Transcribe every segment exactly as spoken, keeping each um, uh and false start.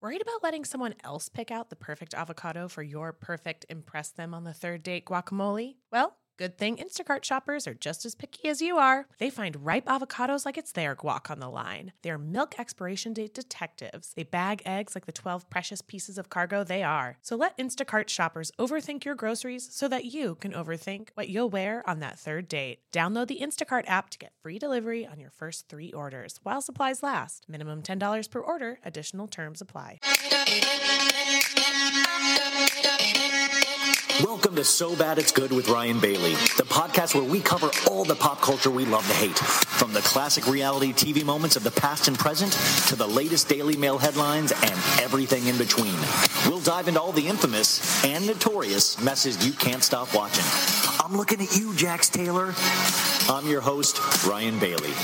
Worried about letting someone else pick out the perfect avocado for your perfect impress them on the third date guacamole? Well, good thing Instacart shoppers are just as picky as you are. They find ripe avocados like it's their guac on the line. They're milk expiration date detectives. They bag eggs like the twelve precious pieces of cargo they are. So let Instacart shoppers overthink your groceries so that you can overthink what you'll wear on that third date. Download the Instacart app to get free delivery on your first three orders while supplies last. Minimum ten dollars per order. Additional terms apply. Welcome to So Bad It's Good with Ryan Bailey, the podcast where we cover all the pop culture we love to hate, from the classic reality T V moments of the past and present to the latest Daily Mail headlines and everything in between. We'll dive into all the infamous and notorious messes you can't stop watching. I'm looking at you, Jax Taylor. I'm your host, Ryan Bailey.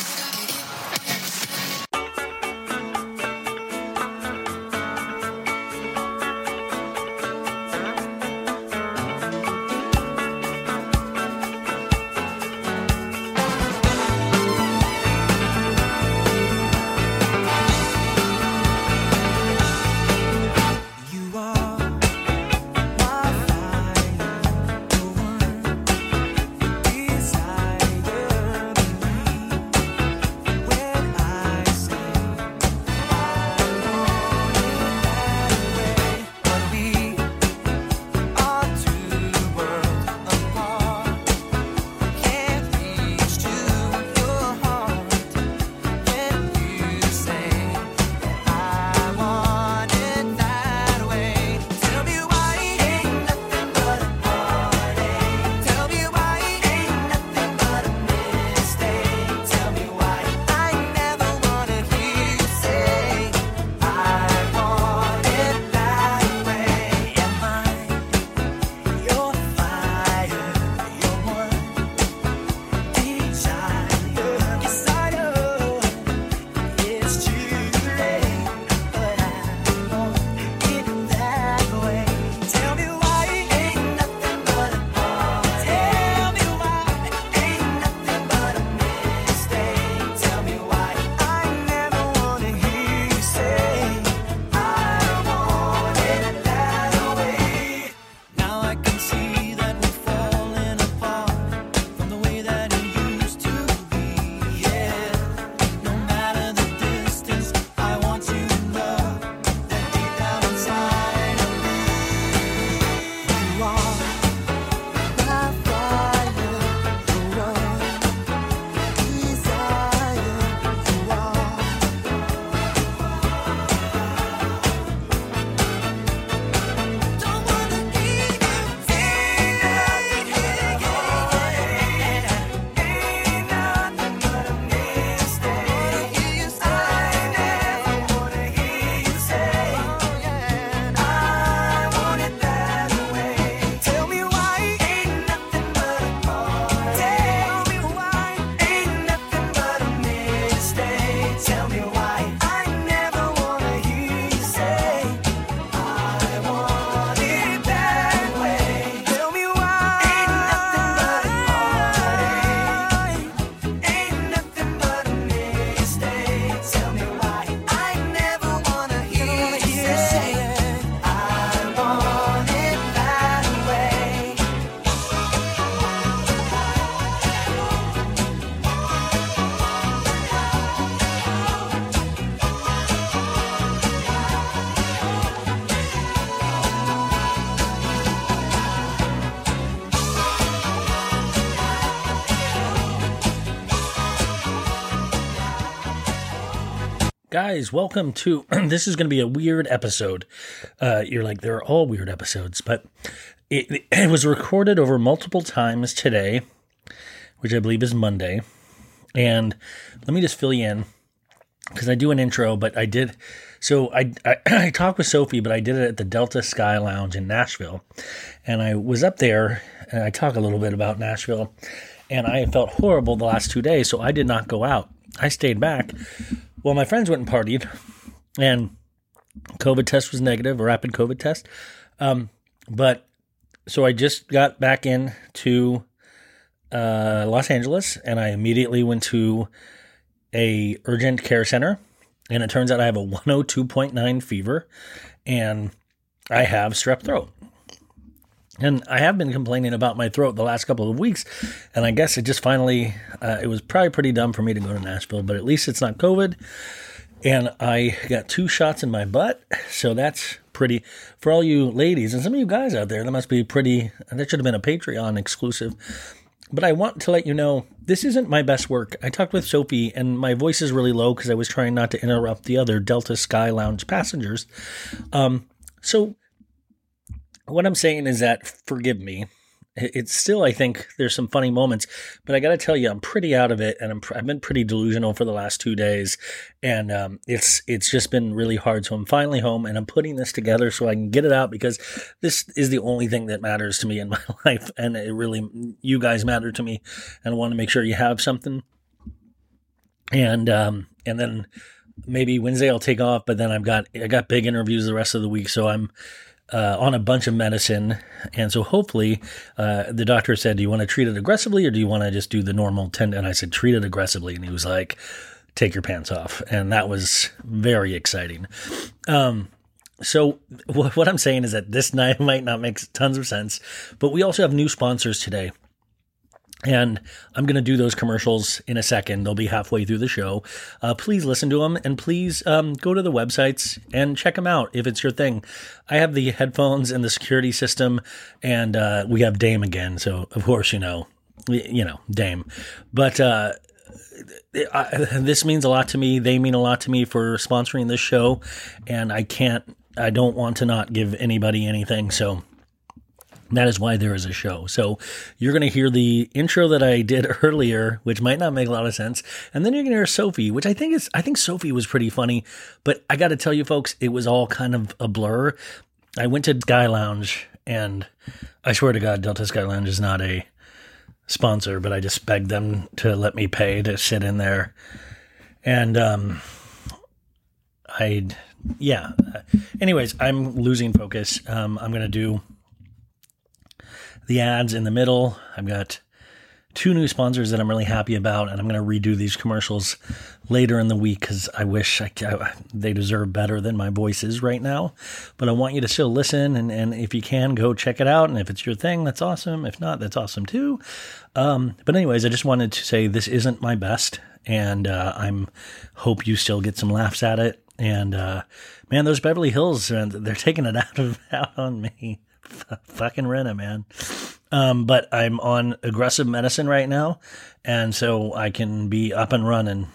Guys, welcome to, this is going to be a weird episode. Uh, you're like, they're all weird episodes, but it, it was recorded over multiple times today, which I believe is Monday. And let me just fill you in, because I do an intro, but I did, so I, I, I talked with Sophie, but I did it at the Delta Sky Lounge in Nashville. And I was up there, and I talk a little bit about Nashville, and I felt horrible the last two days, so I did not go out. I stayed back. Well, my friends went and partied, and COVID test was negative, a rapid COVID test. Um, but so I just got back in to uh, Los Angeles, and I immediately went to a urgent care center And it turns out I have a one oh two point nine fever, and I have strep throat. And I have been complaining about my throat the last couple of weeks, and I guess it just finally, uh, it was probably pretty dumb for me to go to Nashville, but at least it's not COVID. And I got two shots in my butt, so that's pretty, for all you ladies, and some of you guys out there, that must be pretty, that should have been a Patreon exclusive. But I want to let you know, this isn't my best work. I talked with Sophie, and my voice is really low because I was trying not to interrupt the other Delta Sky Lounge passengers. Um, so what I'm saying is that, forgive me. It's still, I think, there's some funny moments, but I got to tell you, I'm pretty out of it, and I'm, I've been pretty delusional for the last two days, and um, it's it's just been really hard. So I'm finally home, and I'm putting this together so I can get it out, because this is the only thing that matters to me in my life, and it really, you guys matter to me, and I want to make sure you have something. And um, and then maybe Wednesday I'll take off, but then I've got I got big interviews the rest of the week, so I'm Uh, on a bunch of medicine. And so hopefully uh, the doctor said, do you want to treat it aggressively or do you want to just do the normal ten? And I said, treat it aggressively. And he was like, take your pants off. And that was very exciting. Um, so w- what I'm saying is that this night might not make tons of sense, but we also have new sponsors today. And I'm going to do those commercials in a second. They'll be halfway through the show. Uh, please listen to them, and please um, go to the websites and check them out if it's your thing. I have the headphones and the security system, and uh, we have Dame again. So, of course, you know, you know, Dame. But uh, I, this means a lot to me. They mean a lot to me for sponsoring this show, and I can't, I don't want to not give anybody anything. So that is why there is a show. So you're going to hear the intro that I did earlier, which might not make a lot of sense. And then you're going to hear Sophie, which I think is, I think Sophie was pretty funny, but I got to tell you folks, it was all kind of a blur. I went to Sky Lounge, and I swear to God, Delta Sky Lounge is not a sponsor, but I just begged them to let me pay to sit in there. And, um, I, yeah, anyways, I'm losing focus. Um, I'm going to do the ads in the middle. I've got two new sponsors that I'm really happy about, and I'm going to redo these commercials later in the week because I wish I, I, they deserve better than my voice is right now. But I want you to still listen, and, and if you can, go check it out. And if it's your thing, that's awesome. If not, that's awesome too. Um, but anyways, I just wanted to say this isn't my best, and uh, I'm hope you still get some laughs at it. And uh, man, those Beverly Hills, uh, they're taking it out of out on me. F- fucking Rena, man. Um, but I'm on aggressive medicine right now, and so I can be up and running.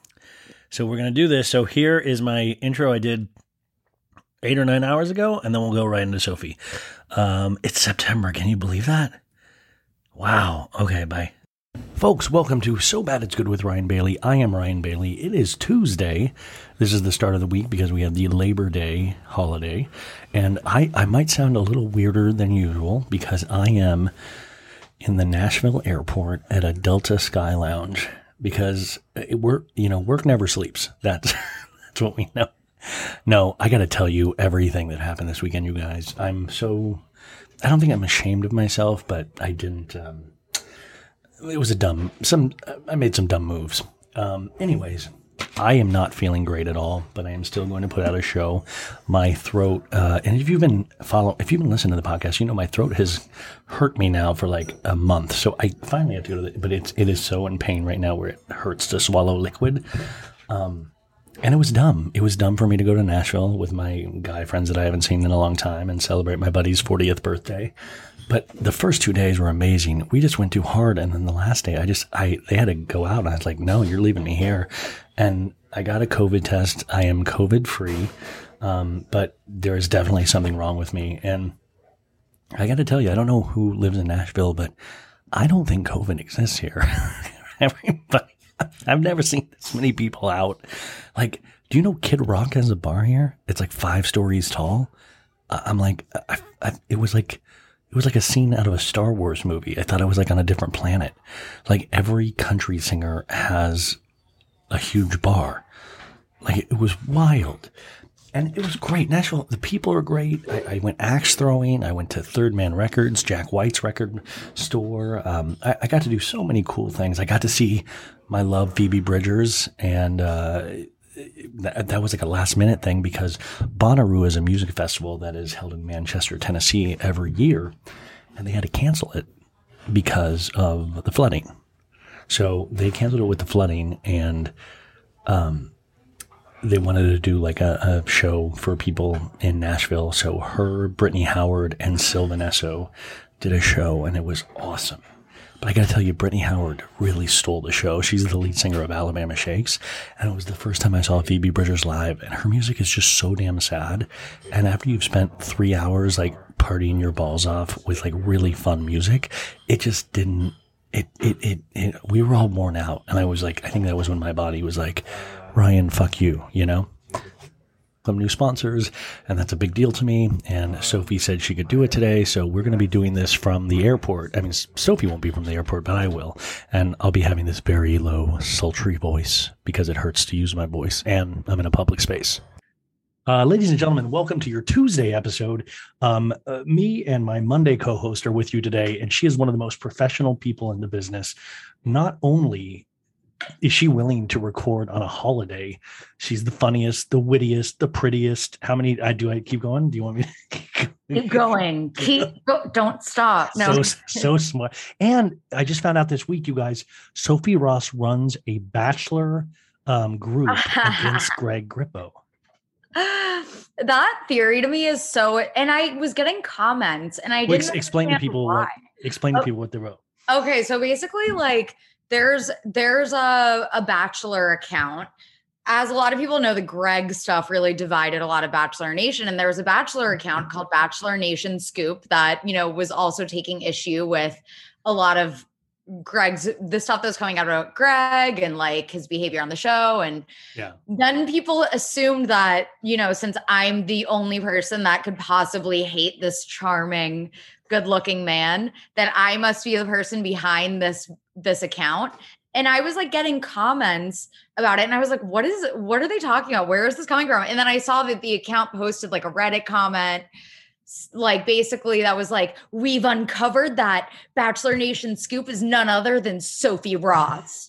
So we're going to do this. So here is my intro I did eight or nine hours ago, and then we'll go right into Sophie. Um, it's September. Can you believe that? Wow. Okay, bye. Folks, welcome to So Bad It's Good with Ryan Bailey. I am Ryan Bailey. It is Tuesday. This is the start of the week because we have the Labor Day holiday. And I, I might sound a little weirder than usual because I am in the Nashville airport at a Delta Sky Lounge because it, work, you know, work never sleeps. That's, that's what we know. No, I got to tell you everything that happened this weekend, you guys. I'm so, I don't think I'm ashamed of myself, but I didn't, um, it was a dumb, some, I made some dumb moves. Um, anyways, I am not feeling great at all, but I am still going to put out a show. My throat, uh, and if you've been follow, if you've been listening to the podcast, you know, my throat has hurt me now for like a month. So I finally have to go to the, but it's, it is so in pain right now where it hurts to swallow liquid. Um, and it was dumb. It was dumb for me to go to Nashville with my guy friends that I haven't seen in a long time and celebrate my buddy's fortieth birthday. But the first two days were amazing. We just went too hard. And then the last day, I just, I, they had to go out. And I was like, no, you're leaving me here. And I got a COVID test. I am COVID free. Um, but there is definitely something wrong with me. And I got to tell you, I don't know who lives in Nashville, but I don't think COVID exists here. Everybody, I've never seen this many people out. Like, do you know Kid Rock has a bar here? It's like five stories tall. I'm like, I, I, it was like, It was like a scene out of a Star Wars movie. I thought I was like on a different planet. Like every country singer has a huge bar. Like it was wild. And it was great. Nashville, the people are great. I, I went axe throwing. I went to Third Man Records, Jack White's record store. Um, I, I got to do so many cool things. I got to see my love, Phoebe Bridgers. And uh, that, that was like a last minute thing because Bonnaroo is a music festival that is held in Manchester, Tennessee every year, and they had to cancel it because of the flooding. So they canceled it with the flooding, and um, they wanted to do like a, a show for people in Nashville. So her, Brittany Howard, and Sylvan Esso did a show, and it was awesome. But I got to tell you, Brittany Howard really stole the show. She's the lead singer of Alabama Shakes. And it was the first time I saw Phoebe Bridgers live. And her music is just so damn sad. And after you've spent three hours like partying your balls off with like really fun music, it just didn't, it, it, it, it we were all worn out. And I was like, I think that was when my body was like, Ryan, fuck you, you know? Some new sponsors, and that's a big deal to me. And Sophie said she could do it today, so we're going to be doing this from the airport. I mean, Sophie won't be from the airport, but I will. And I'll be having this very low, sultry voice because it hurts to use my voice, and I'm in a public space. Uh, ladies and gentlemen, welcome to your Tuesday episode. Um, uh, me and my Monday co-host are with you today, and she is one of the most professional people in the business. Not only is she willing to record on a holiday, she's the funniest, the wittiest, the prettiest. How many? I do. I keep going. Do you want me to keep going? Keep go, don't stop. No, so so smart. And I just found out this week, you guys, Sophie Ross runs a bachelor um, group against Greg Grippo. That theory to me is so. And I was getting comments, and I didn't Wait, explain to people. What, explain to oh, people what they wrote. Okay, so basically, like. There's there's a, a Bachelor account. As a lot of people know, the Greg stuff really divided a lot of Bachelor Nation. And there was a Bachelor account called Bachelor Nation Scoop that, you know, was also taking issue with a lot of Greg's, the stuff that was coming out about Greg and like his behavior on the show. And yeah. Then people assumed that, you know, since I'm the only person that could possibly hate this charming, good-looking man, that I must be the person behind this this account. And I was like getting comments about it. And I was like, what is it? What are they talking about? Where is this coming from? And then I saw that the account posted like a Reddit comment, like basically that was like, we've uncovered that Bachelor Nation Scoop is none other than Sophie Ross.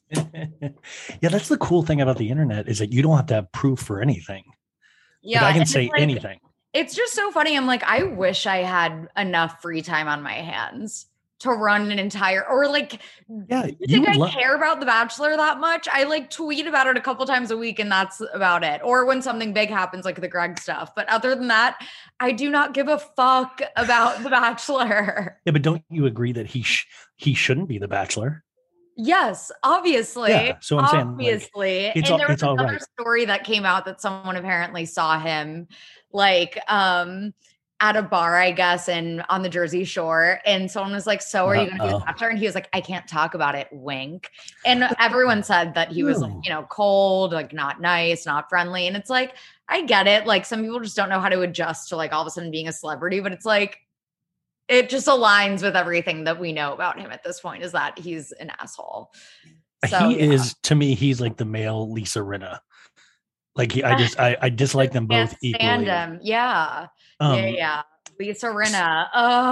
Yeah, that's the cool thing about the internet is that you don't have to have proof for anything. Yeah, like I can say like, anything. It's just so funny. I'm like, I wish I had enough free time on my hands to run an entire, or like, yeah, you think I lo- care about The Bachelor that much? I like tweet about it a couple times a week and that's about it. Or when something big happens, like the Greg stuff. But other than that, I do not give a fuck about The Bachelor. Yeah, but don't you agree that he sh- he shouldn't be The Bachelor? Yes, obviously. Yeah, so I'm saying, obviously. Like, it's and all, there was it's all another right. story that came out that someone apparently saw him like um at a bar, I guess, and on the Jersey Shore. And someone was like, so are you going to be a Bachelor? And he was like, I can't talk about it. Wink. And everyone said that he was, like, you know, cold, like not nice, not friendly. And it's like, I get it. Like some people just don't know how to adjust to like all of a sudden being a celebrity, but it's like, it just aligns with everything that we know about him at this point is that he's an asshole. So, he yeah. is, to me, he's like the male Lisa Rinna. Like he, I just, I, I dislike them both equally. Him. Yeah. Um, yeah, yeah. Lisa Rinna.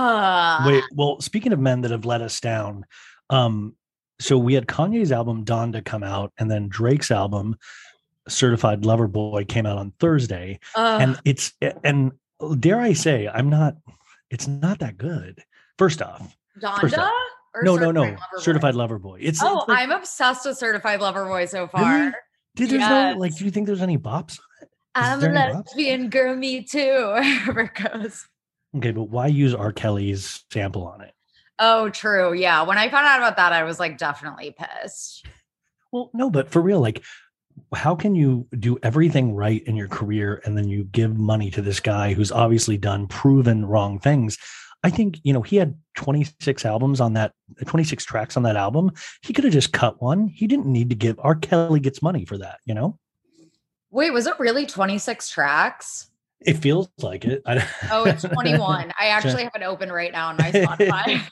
Oh. Wait, well, speaking of men that have let us down, um, so we had Kanye's album Donda come out, and then Drake's album Certified Lover Boy came out on Thursday, uh, and it's and dare I say, I'm not. It's not that good. First off, Donda. First off, or no, no, no, Lover Certified Boy? Lover Boy. It's oh, it's like, I'm obsessed with Certified Lover Boy so far. Really? Did there's yes. no like? Do you think there's any bops? I'm a lesbian girl, me too. Wherever it goes. Okay, but why use R. Kelly's sample on it? Oh, true. Yeah. When I found out about that, I was like definitely pissed. Well, no, but for real, like, how can you do everything right in your career and then you give money to this guy who's obviously done proven wrong things? I think, you know, he had twenty-six albums on that, twenty-six tracks on that album. He could have just cut one. He didn't need to give. R. Kelly gets money for that, you know? Wait, was it really twenty-six tracks? It feels like it. I, oh, it's twenty-one. I actually have it open right now on my Spotify.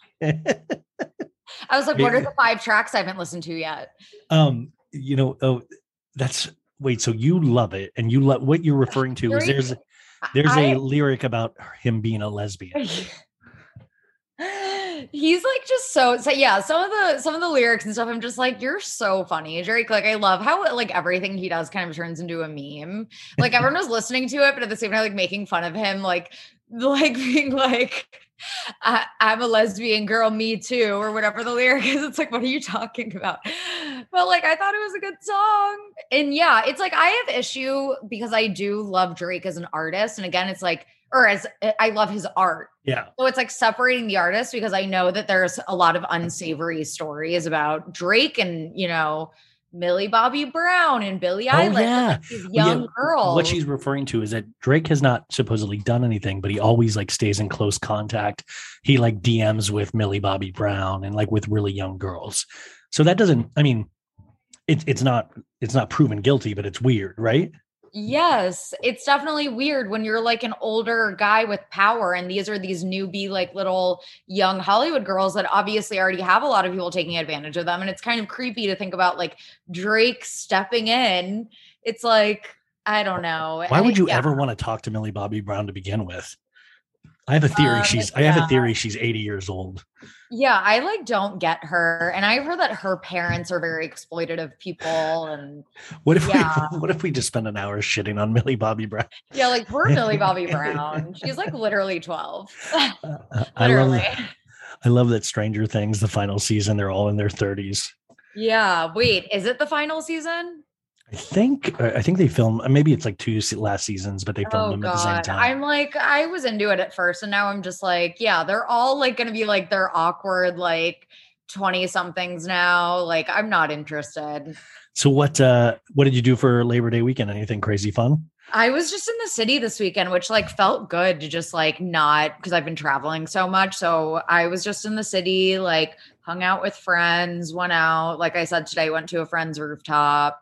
I was like, what are the five tracks I haven't listened to yet? Um, you know, oh, that's wait, so you love it, and you love what you're referring to is there's there's I, a lyric about him being a lesbian. He's like just so so yeah, some of the some of the lyrics and stuff, I'm just like, you're so funny, Drake. Like I love how like everything he does kind of turns into a meme. Like everyone was listening to it, but at the same time, like making fun of him, like like being like I, I'm a lesbian girl, me too, or whatever the lyric is. It's like, what are you talking about? But like, I thought it was a good song. And yeah, it's like, I have issue because I do love Drake as an artist. And again, it's like, or as I love his art. Yeah. So it's like separating the artist because I know that there's a lot of unsavory stories about Drake and, you know, Millie Bobby Brown and Billie Eilish. Oh, yeah. Like these young yeah. girls. What she's referring to is that Drake has not supposedly done anything, but he always like stays in close contact. He like D Ms with Millie Bobby Brown and like with really young girls. So that doesn't, I mean, it, it's not, it's not proven guilty, but it's weird, right? Yes, it's definitely weird when you're like an older guy with power and these are these newbie like little young Hollywood girls that obviously already have a lot of people taking advantage of them, and it's kind of creepy to think about like Drake stepping in. It's like, I don't know. Why would you yeah. ever want to talk to Millie Bobby Brown to begin with? I have a theory Um, she's yeah. I have a theory she's eighty years old. Yeah, I like don't get her. And I've heard that her parents are very exploitative people. And What if yeah. we what if we just spend an hour shitting on Millie Bobby Brown? yeah, like poor Millie Bobby Brown. She's like literally twelve. Uh, I literally. love I love that Stranger Things, the final season, they're all in their thirties. Yeah. Wait, is it the final season? I think I think they film maybe it's like two last seasons, but they filmed Oh them at the same God. time. I'm like, I was into it at first, and now I'm just like, yeah, they're all like gonna be like they're awkward, like twenty somethings now. Like, I'm not interested. So what uh what did you do for Labor Day weekend? Anything crazy fun? I was just in the city this weekend, which like felt good to just like not because I've been traveling so much. So I was just in the city, like hung out with friends, went out. Like I said today, went to a friend's rooftop.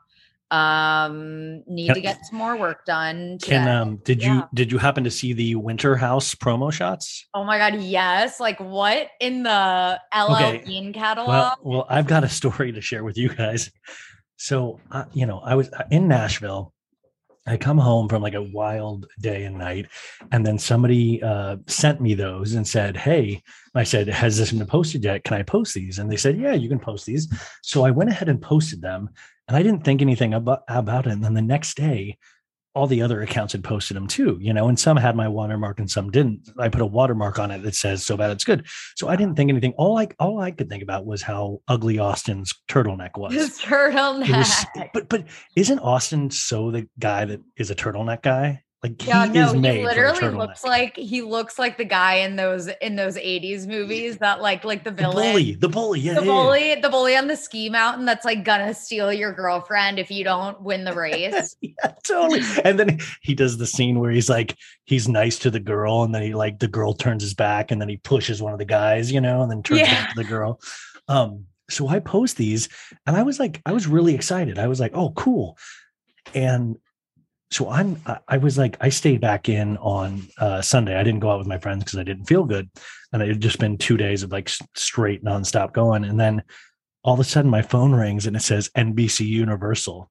Um, need Can- to get some more work done. Can today. um did Yeah. you did you happen to see the Winter House promo shots? Oh my God, yes. Like what in the L L Okay. Bean catalog? Well, well, I've got a story to share with you guys. So, uh, you know, I was in Nashville. I come home from like a wild day and night, and then somebody uh, sent me those and said, "Hey," I said, "Has this been posted yet? Can I post these?" And they said, "Yeah, you can post these." So I went ahead and posted them, and I didn't think anything about about it. And then the next day, all the other accounts had posted them too, you know, and some had my watermark and some didn't. I put a watermark on it that says "so bad it's good." So I didn't think anything. All I all I could think about was how ugly Austin's turtleneck was. His turtleneck. It was, but but isn't Austin so the guy that is a turtleneck guy? Like he yeah, no, is he made literally for a turtleneck. looks like he looks like the guy in those in those eighties movies that like like the the villain. bully, the bully, yeah, The yeah, bully, the bully on the ski mountain that's like gonna steal your girlfriend if you don't win the race. yeah, yeah, totally. And then he does the scene where he's like, he's nice to the girl, and then he like the girl turns his back, and then he pushes one of the guys, you know, and then turns Yeah. back to the girl. Um, so I post these, and I was like, I was really excited. I was like, oh, cool. And so I'm, I- I was like, I stayed back in on uh, Sunday. I didn't go out with my friends because I didn't feel good. And it had just been two days of like s- straight nonstop going. And then all of a sudden my phone rings and it says N B C Universal.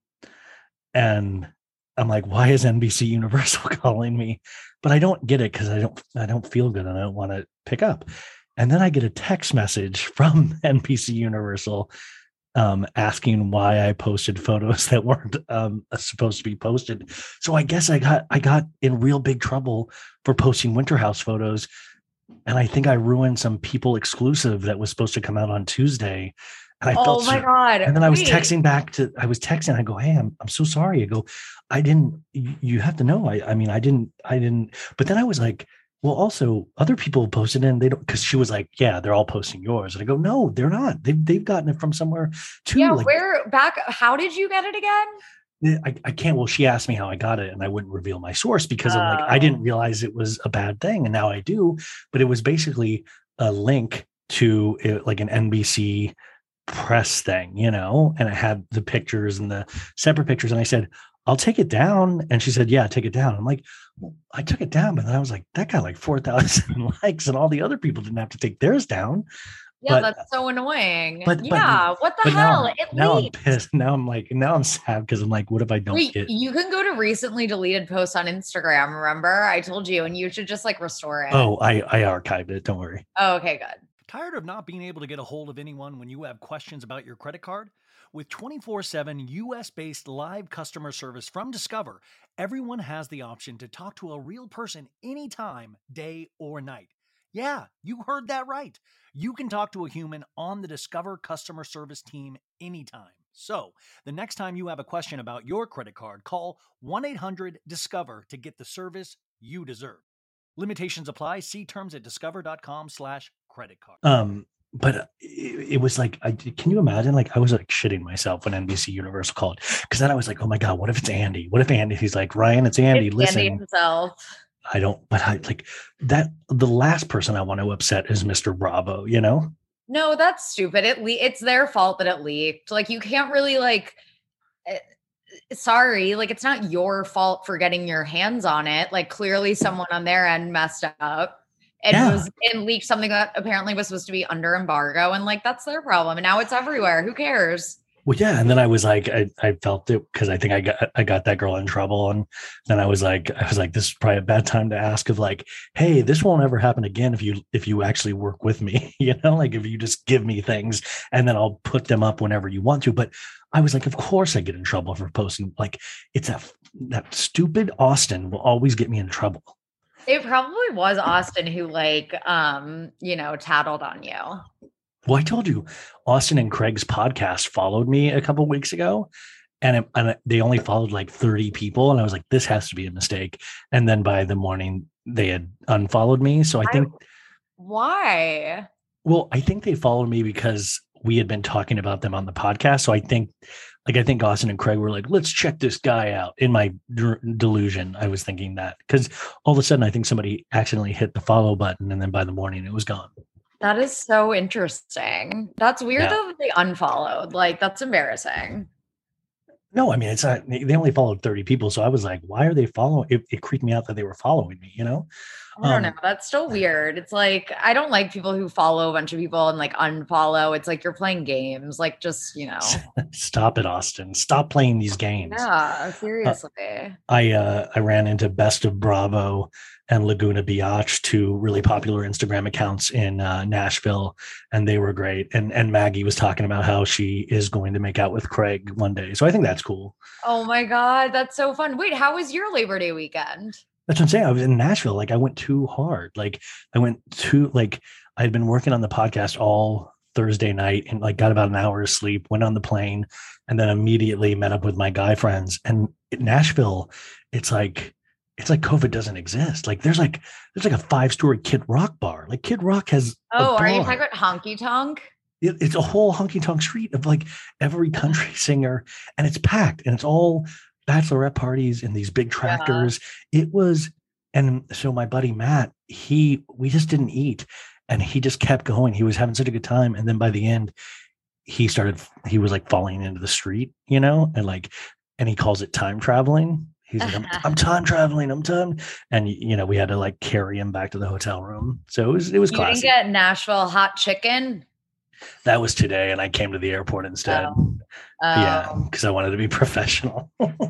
And I'm like, why is N B C Universal calling me? But I don't get it because I don't, I don't feel good and I don't want to pick up. And then I get a text message from N B C Universal um, asking why I posted photos that weren't um, supposed to be posted. So I guess I got I got in real big trouble for posting Winter House photos, and I think I ruined some People exclusive that was supposed to come out on Tuesday. And I Oh felt my so- God. And then I was Wait. texting back to I was texting. I go, "Hey, I'm I'm so sorry." I go, "I didn't. You, you have to know. I I mean, I didn't. I didn't." But then I was like, well, also other people posted it and they don't, because she was like, yeah, they're all posting yours. And I go, no, they're not. They've, they've gotten it from somewhere too. Yeah, Like, where back? How did you get it again? I, I can't. Well, she asked me how I got it and I wouldn't reveal my source because I'm like, I Oh. didn't realize it was a bad thing. And now I do. But it was basically a link to it, like an N B C press thing, you know, and it had the pictures and the separate pictures. And I said, I'll take it down. And she said, yeah, take it down. I'm like, well, I took it down, but then I was like, that got like four thousand likes and all the other people didn't have to take theirs down. Yeah, But- that's so annoying. but- but- yeah, what the But hell? now, It now I'm leaked. pissed. Now I'm like, now I'm sad because I'm like, what if I don't Wait, get? you can go to recently deleted posts on Instagram. Remember, I told you, and you should just like restore it. Oh, I, I archived it. Don't worry. Oh, okay, good. Tired of not being able to get a hold of anyone when you have questions about your credit card? With twenty-four seven U S-based live customer service from Discover, everyone has the option to talk to a real person anytime, day or night. Yeah, you heard that right. You can talk to a human on the Discover customer service team anytime. So, the next time you have a question about your credit card, call one eight hundred discover to get the service you deserve. Limitations apply. See terms at discover.com slash credit card. Um, but it, it was like, I, can you imagine? Like, I was like shitting myself when N B C Universal called, because then I was like, oh my God, what if it's Andy? What if Andy? He's like, Ryan, it's Andy. It's Listen, Andy himself. I don't, but I like that. The last person I want to upset is Mister Bravo, you know? No, that's stupid. It le- it's their fault that it leaked. Like, you can't really like, uh, sorry, like it's not your fault for getting your hands on it. Like, clearly someone on their end messed up and Yeah. was and leaked something that apparently was supposed to be under embargo. And like, that's their problem. And now it's everywhere. Who cares? Well, yeah. And then I was like, I, I felt it because I think I got I got that girl in trouble. And then I was like, I was like, this is probably a bad time to ask of like, hey, this won't ever happen again if you if you actually work with me, you know, like if you just give me things and then I'll put them up whenever you want to. But I was like, of course I get in trouble for posting. Like, it's that that stupid Austin will always get me in trouble. It probably was Austin who like, um, you know, tattled on you. Well, I told you, Austin and Craig's podcast followed me a couple of weeks ago, and, it, and they only followed like thirty people. And I was like, this has to be a mistake. And then by the morning, they had unfollowed me. So I think. I, why? Well, I think they followed me because we had been talking about them on the podcast. So I think, like, I think Austin and Craig were like, let's check this guy out. In my d- delusion, I was thinking that because all of a sudden, I think somebody accidentally hit the follow button. And then by the morning, it was gone. That is so interesting. That's weird Yeah. though that they unfollowed. Like, that's embarrassing. No, I mean, it's not, they only followed thirty people. So I was like, why are they following? It, it creeped me out that they were following me, you know? I don't Um, know. That's still weird. It's like, I don't like people who follow a bunch of people and like unfollow. It's like you're playing games. Like, just, you know. Stop it, Austin. Stop playing these games. Yeah, seriously. I uh, I ran into Best of Bravo and Laguna Biatch, two really popular Instagram accounts in uh, Nashville, and they were great. And and Maggie was talking about how she is going to make out with Craig one day. So I think that's cool. Oh my God. That's so fun. Wait, how was your Labor Day weekend? That's what I'm saying. I was in Nashville. Like I went too hard. Like I went too, like I had been working on the podcast all Thursday night and like got about an hour of sleep, went on the plane, and then immediately met up with my guy friends. And in Nashville, it's like, it's like COVID doesn't exist. Like there's like, there's like a five-story Kid Rock bar. Like Kid Rock has. Oh, are you talking about Honky Tonk? It, it's a whole honky tonk street of like every country singer, and it's packed, and it's all bachelorette parties and these big tractors. Yeah. It was, and so my buddy Matt, he, we just didn't eat, and he just kept going. He was having such a good time, and then by the end, he started. He was like falling into the street, you know, and like, and he calls it time traveling. He's like, I'm, I'm time traveling. I'm time, and you know, we had to like carry him back to the hotel room. So it was, it was you classic. didn't get Nashville hot chicken. That was today, and I came to the airport instead. Oh. Oh. Yeah, because I wanted to be professional.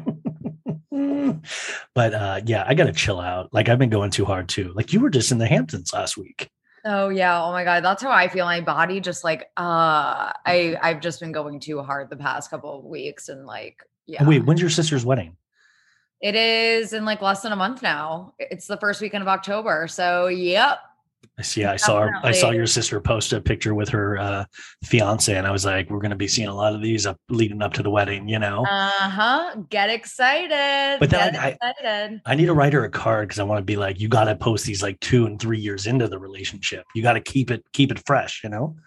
But uh, yeah, I got to chill out. Like I've been going too hard too. Like you were just in the Hamptons last week. Oh yeah. Oh my God. That's how I feel. My body just like, uh, I, I've just been going too hard the past couple of weeks. And like, yeah. Oh, wait, when's your sister's wedding? It is in like less than a month now. It's the first weekend of October. So yep. I see. I saw, Definitely. I saw your sister post a picture with her uh, fiance, and I was like, we're going to be seeing a lot of these up leading up to the wedding, you know? Uh-huh. Get excited. But then Get I, excited. I, I need to write her a card because I want to be like, you got to post these like two and three years into the relationship. You got to keep it, keep it fresh, you know?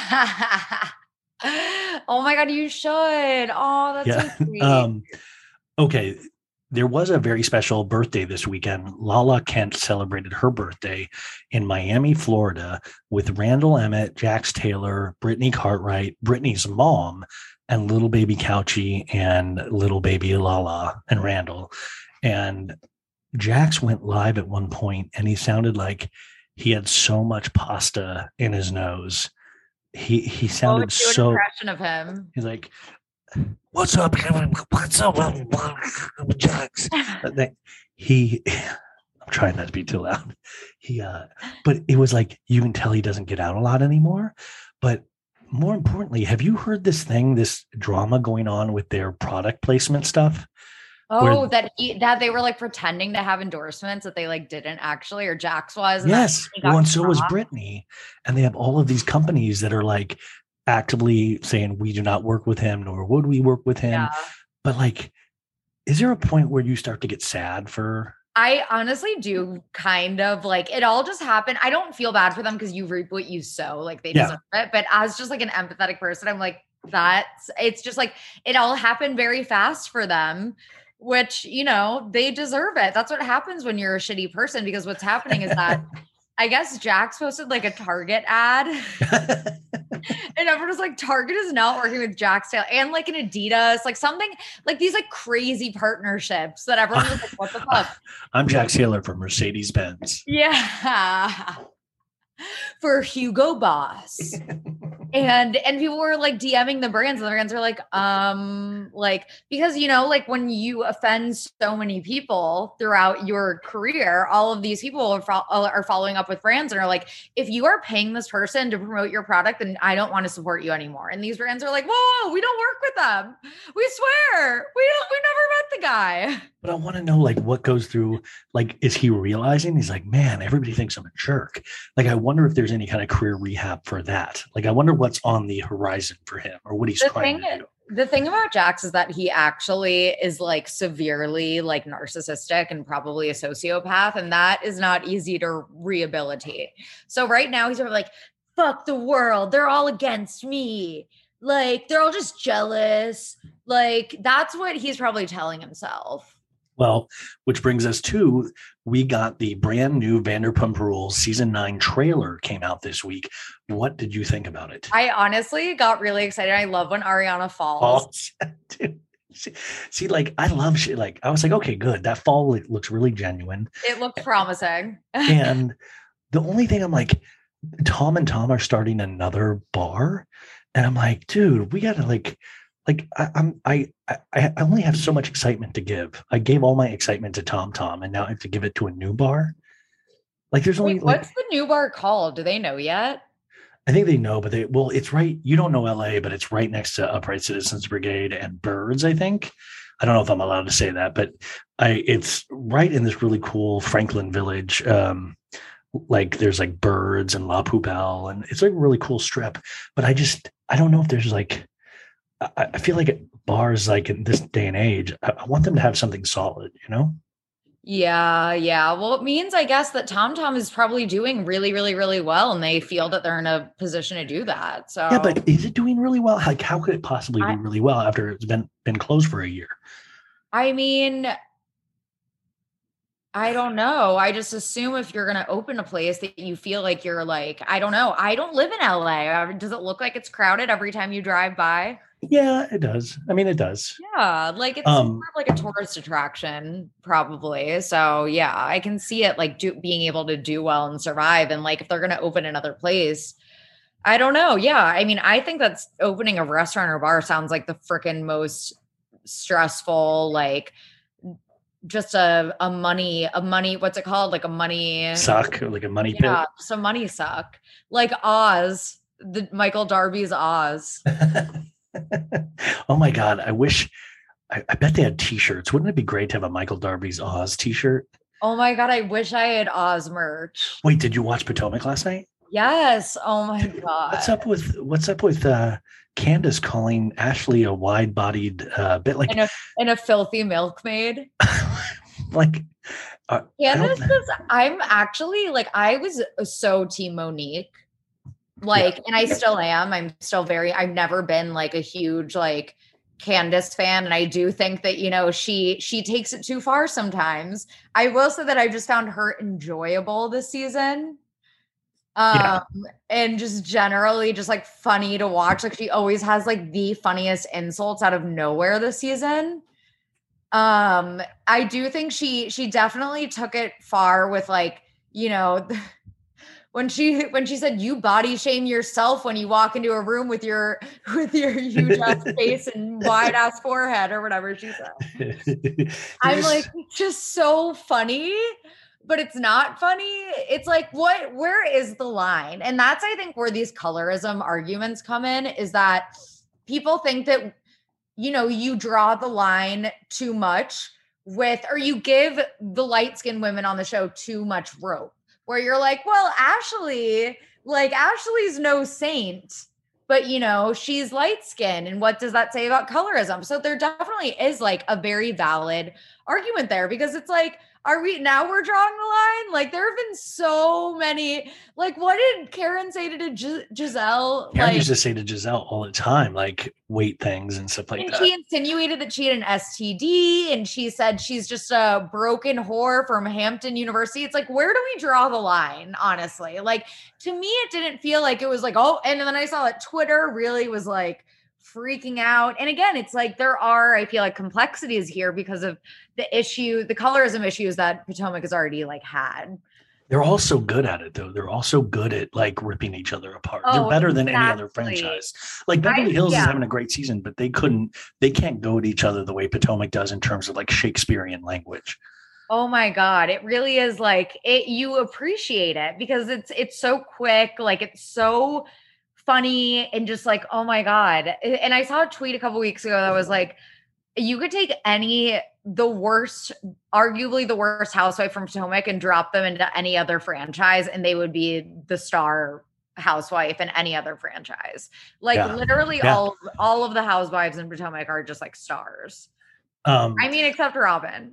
Oh my God, you should. Oh, that's yeah. so sweet. um, okay. There was a very special birthday this weekend. Lala Kent celebrated her birthday in Miami, Florida, with Randall Emmett, Jax Taylor, Brittany Cartwright, Brittany's mom, and little baby Couchy and little baby Lala and Randall. And Jax went live at one point, and he sounded like he had so much pasta in his nose. He he sounded what would you so. An impression of him. He's like, "What's up? What's up, Jax?" He, I'm trying not to be too loud. He, uh, but it was like, you can tell he doesn't get out a lot anymore. But more importantly, have you heard this thing, this drama going on with their product placement stuff? Oh, where, that he, that they were like pretending to have endorsements that they like didn't actually, or Jax was. And yes. Well, and so was Brittany. And they have all of these companies that are like actively saying, we do not work with him, nor would we work with him. Yeah. But like, is there a point where you start to get sad for? I honestly do kind of like it all just happened. I don't feel bad for them because you reap what you sow, like they deserve yeah. it. But as just like an empathetic person, I'm like, that's it's just like it all happened very fast for them, which, you know, they deserve it. That's what happens when you're a shitty person, because what's happening is that I guess Jax posted like a Target ad and everyone was like, Target is not working with Jax Taylor, and like an Adidas, like something like these like crazy partnerships that everyone was like, what the fuck? I'm Jax Taylor for Mercedes-Benz. Yeah. For Hugo Boss. and and people were like DMing the brands, and the brands are like, um, like, because, you know, like when you offend so many people throughout your career, all of these people are, fo- are following up with brands and are like, if you are paying this person to promote your product, then I don't want to support you anymore. And these brands are like, whoa, whoa, we don't work with them. We swear. We don't, we never met the guy. But I want to know, like, what goes through, like, is he realizing? He's like, man, everybody thinks I'm a jerk. Like, I wonder if there's any kind of career rehab for that. Like, I wonder what's on the horizon for him or what he's the trying thing, to do. The thing about Jax is that he actually is like severely like narcissistic and probably a sociopath. And that is not easy to rehabilitate. So right now he's sort of like, fuck the world. They're all against me. Like, they're all just jealous. Like, that's what he's probably telling himself. Well, which brings us to, we got the brand new Vanderpump Rules season nine trailer came out this week. What did you think about it? I honestly got really excited. I love when Ariana falls. Oh, dude. See, see, like, I love shit. Like, I was like, okay, good. That fall like, looks really genuine. It looked promising. And the only thing I'm like, Tom and Tom are starting another bar. And I'm like, dude, we got to like, Like I, I'm, I, I, I only have so much excitement to give. I gave all my excitement to Tom Tom, and now I have to give it to a new bar. Like, there's only. Wait, what's like, the new bar called? Do they know yet? I think they know, but they well, it's right. You don't know L A, but it's right next to Upright Citizens Brigade and Birds. I think. I don't know if I'm allowed to say that, but I. It's right in this really cool Franklin Village. Um, like there's like Birds and La Poubelle, and it's like a really cool strip. But I just, I don't know if there's like. I feel like bars, like in this day and age, I want them to have something solid, you know? Yeah, yeah. Well, it means, I guess, that Tom Tom is probably doing really, really, really well, and they feel that they're in a position to do that. So yeah, but is it doing really well? Like, how could it possibly I, do really well after it's been been closed for a year? I mean, I don't know. I just assume if you're going to open a place that you feel like you're like, I don't know. I don't live in L A. Does it look like it's crowded every time you drive by? Yeah, it does. I mean, it does. Yeah, like it's um, more of like a tourist attraction, probably. So yeah, I can see it like do, being able to do well and survive. And like if they're going to open another place, I don't know. Yeah, I mean, I think that's opening a restaurant or bar sounds like the freaking most stressful, like just a a money a money what's it called, like a money suck, like a money yeah, pit. So money suck, like Oz, the Michael Darby's Oz. Oh my God. I wish, I, I bet they had t-shirts. Wouldn't it be great to have a Michael Darby's Oz t-shirt? Oh my God. I wish I had Oz merch. Wait, did you watch Potomac last night? Yes. Oh my God. What's up with, what's up with uh, Candace calling Ashley a wide-bodied uh, bit like. And a, and a filthy milkmaid. Like. Uh, Candace is, I'm actually like, I was so team Monique. Like, yeah. And I still am. I'm still very, I've never been like a huge like Candace fan. And I do think that, you know, she, she takes it too far sometimes. I will say that I just found her enjoyable this season. Um, yeah. And just generally just like funny to watch. Like she always has like the funniest insults out of nowhere this season. Um, I do think she, she definitely took it far with like, you know, When she when she said you body shame yourself when you walk into a room with your with your huge ass face and wide ass forehead or whatever she said. I'm like, it's just so funny but it's not funny. It's like, what, where is the line? And that's, I think, where these colorism arguments come in, is that people think that, you know, you draw the line too much with, or you give the light-skinned women on the show too much rope, where you're like, well, Ashley, like Ashley's no saint, but you know, she's light-skinned. And what does that say about colorism? So there definitely is like a very valid argument there, because it's like, are we now we're drawing the line? Like there have been so many, like what did Karen say to Gis- Giselle? Karen like, used to say to Giselle all the time, like weight things and stuff like and that. She insinuated that she had an S T D, and she said she's just a broken whore from Hampton University. It's like, where do we draw the line? Honestly, like to me, it didn't feel like it was like, oh, and then I saw that Twitter really was like freaking out. And again, it's like there are, I feel like, complexities here because of the issue, the colorism issues that Potomac has already like had. They're all so good at it, though. They're all so good at like ripping each other apart. Oh, They're better than exactly. any other franchise. Like Beverly I, Hills yeah. is having a great season, but they couldn't, they can't go at each other the way Potomac does in terms of like Shakespearean language. Oh my God. It really is like it, you appreciate it because it's, it's so quick. Like it's so funny and just like, oh my God. And I saw a tweet a couple weeks ago that was like, you could take any, the worst, arguably the worst housewife from Potomac and drop them into any other franchise, and they would be the star housewife in any other franchise. Like Yeah. literally Yeah. all, all of the housewives in Potomac are just like stars. Um, I mean, except Robin.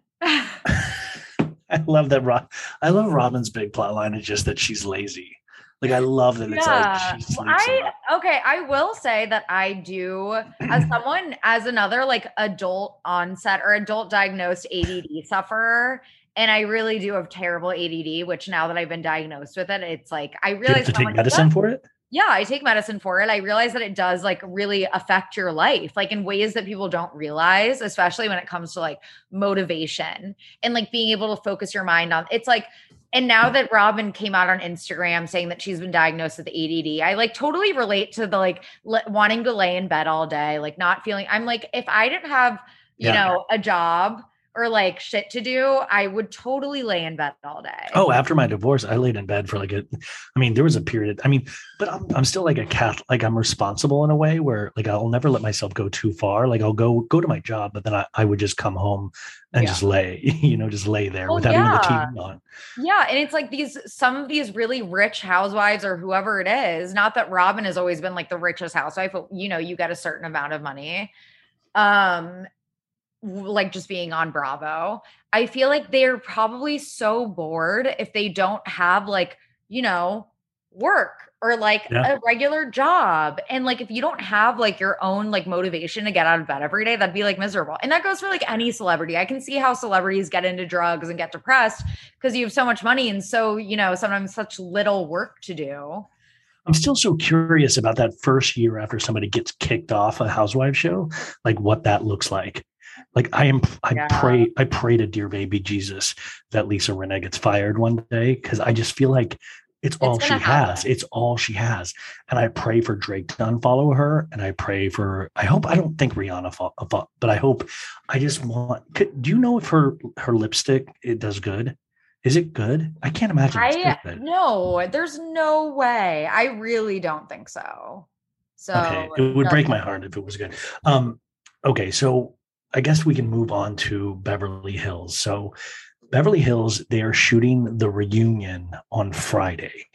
I love that. Rob, I love Robin's big plot line is just that she's lazy. Like I love that it's Yeah. like she sleeps I a lot. okay, I will say that I do, as someone, as another like adult onset or adult diagnosed A D D sufferer, and I really do have terrible A D D, which now that I've been diagnosed with it, it's like I Do you realize have to how take much medicine does- for it? Yeah, I take medicine for it. I realize that it does like really affect your life, like in ways that people don't realize, especially when it comes to like motivation and like being able to focus your mind on it's like. And now that Robin came out on Instagram saying that she's been diagnosed with A D D, I like totally relate to the like le- wanting to lay in bed all day, like not feeling. I'm like, if I didn't have, you Yeah. know, a job or like shit to do, I would totally lay in bed all day. Oh, after my divorce, I laid in bed for like a, I mean, there was a period, I mean, but I'm, I'm still like a Catholic, like I'm responsible in a way where like, I'll never let myself go too far. Like I'll go, go to my job, but then I, I would just come home and Yeah. just lay, you know, just lay there Well, without even the yeah. T V on. Yeah. And it's like these, some of these really rich housewives or whoever it is, not that Robin has always been like the richest housewife, but you know, you get a certain amount of money. Um, like just being on Bravo, I feel like they're probably so bored if they don't have like, you know, work or like Yeah. a regular job. And like, if you don't have like your own like motivation to get out of bed every day, that'd be like miserable. And that goes for like any celebrity. I can see how celebrities get into drugs and get depressed because you have so much money and so, you know, sometimes such little work to do. I'm still so curious about that first year after somebody gets kicked off a housewife show, like what that looks like. Like I am, I Yeah. pray, I pray to dear baby Jesus that Lisa Rinna gets fired one day because I just feel like it's all she gonna has. happen. It's all she has, and I pray for Drake to unfollow her, and I pray for. I hope I don't think Rihanna, fo- fo- but I hope. I just want. Could, do you know if her her lipstick it does good? Is it good? I can't imagine it's I good. no, there's no way. I really don't think so. So Okay, it would break my no. heart if it was good. Um, okay, so I guess we can move on to Beverly Hills. So Beverly Hills, they are shooting the reunion on Friday.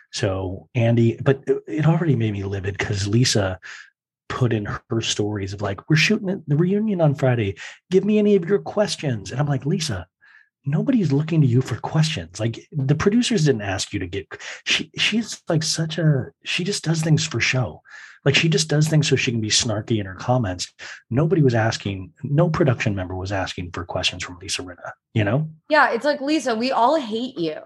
So Andy, but it- it already made me livid because Lisa put in her stories of like, we're shooting it- the reunion on Friday. Give me any of your questions. And I'm like, Lisa, nobody's looking to you for questions. Like the producers didn't ask you to get, she, she's like such a, she just does things for show. Like she just does things so she can be snarky in her comments. Nobody was asking, no production member was asking for questions from Lisa Rinna, you know? Yeah, it's like, Lisa, we all hate you.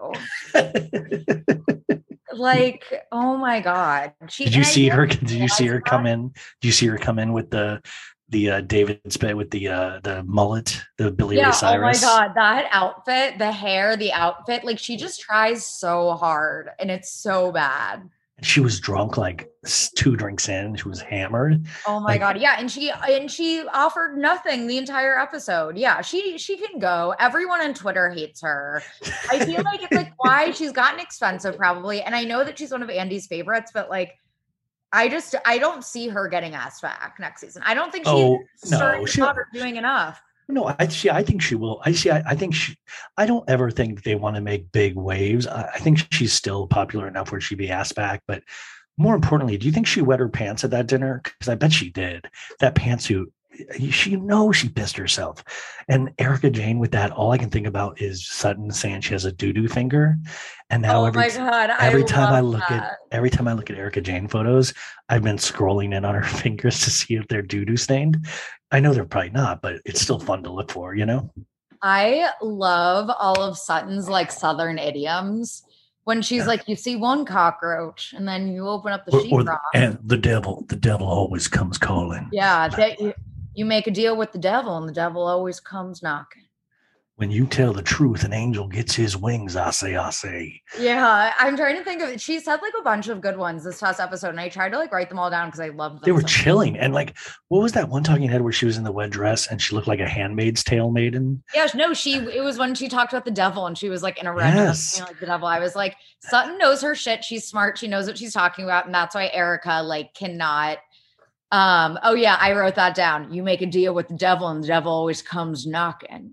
Like, oh my God. She, Did you and I see really her? Did you see her realized come that. in? Did you see her come in with the the uh, David Spade with the uh, the mullet, the Billy Yeah, Ray Cyrus? oh my God. That outfit, the hair, the outfit, like she just tries so hard and it's so bad. She was drunk, like two drinks in. She was hammered. Oh my like, God. Yeah. And she, and she offered nothing the entire episode. Yeah. She, she can go. Everyone on Twitter hates her. I feel like it's like, why? She's gotten expensive probably. And I know that she's one of Andy's favorites, but like, I just, I don't see her getting asked back next season. I don't think she's oh, no, she, doing enough. No, I see. I think she will. I see. I, I think she. I don't ever think they want to make big waves. I, I think she's still popular enough where she'd be asked back. But more importantly, do you think she wet her pants at that dinner? Because I bet she did. That pantsuit. She, you know, she pissed herself. And Erika Jayne with that. All I can think about is Sutton saying she has a doo doo finger. And now oh every my God, every I time I look that. at every time I look at Erika Jayne photos, I've been scrolling in on her fingers to see if they're doo doo stained. I know they're probably not, but it's still fun to look for, you know? I love all of Sutton's like Southern idioms. When she's yeah. like, you see one cockroach and then you open up the sheetrock. And the devil, the devil always comes calling. Yeah. That you, you make a deal with the devil and the devil always comes knocking. When you tell the truth, an angel gets his wings, I say, I say. Yeah, I'm trying to think of it. She said like a bunch of good ones this past episode, and I tried to like write them all down because I loved them. They were so chilling. And like, what was that one talking head where she was in the wet dress and she looked like a Handmaid's Tale maiden? Yeah, no, she, it was when she talked about the devil and she was like in a red yes. dress, you know, like the devil. I was like, Sutton knows her shit. She's smart. She knows what she's talking about. And that's why Erika like cannot. Um, oh yeah, I wrote that down. You make a deal with the devil and the devil always comes knocking.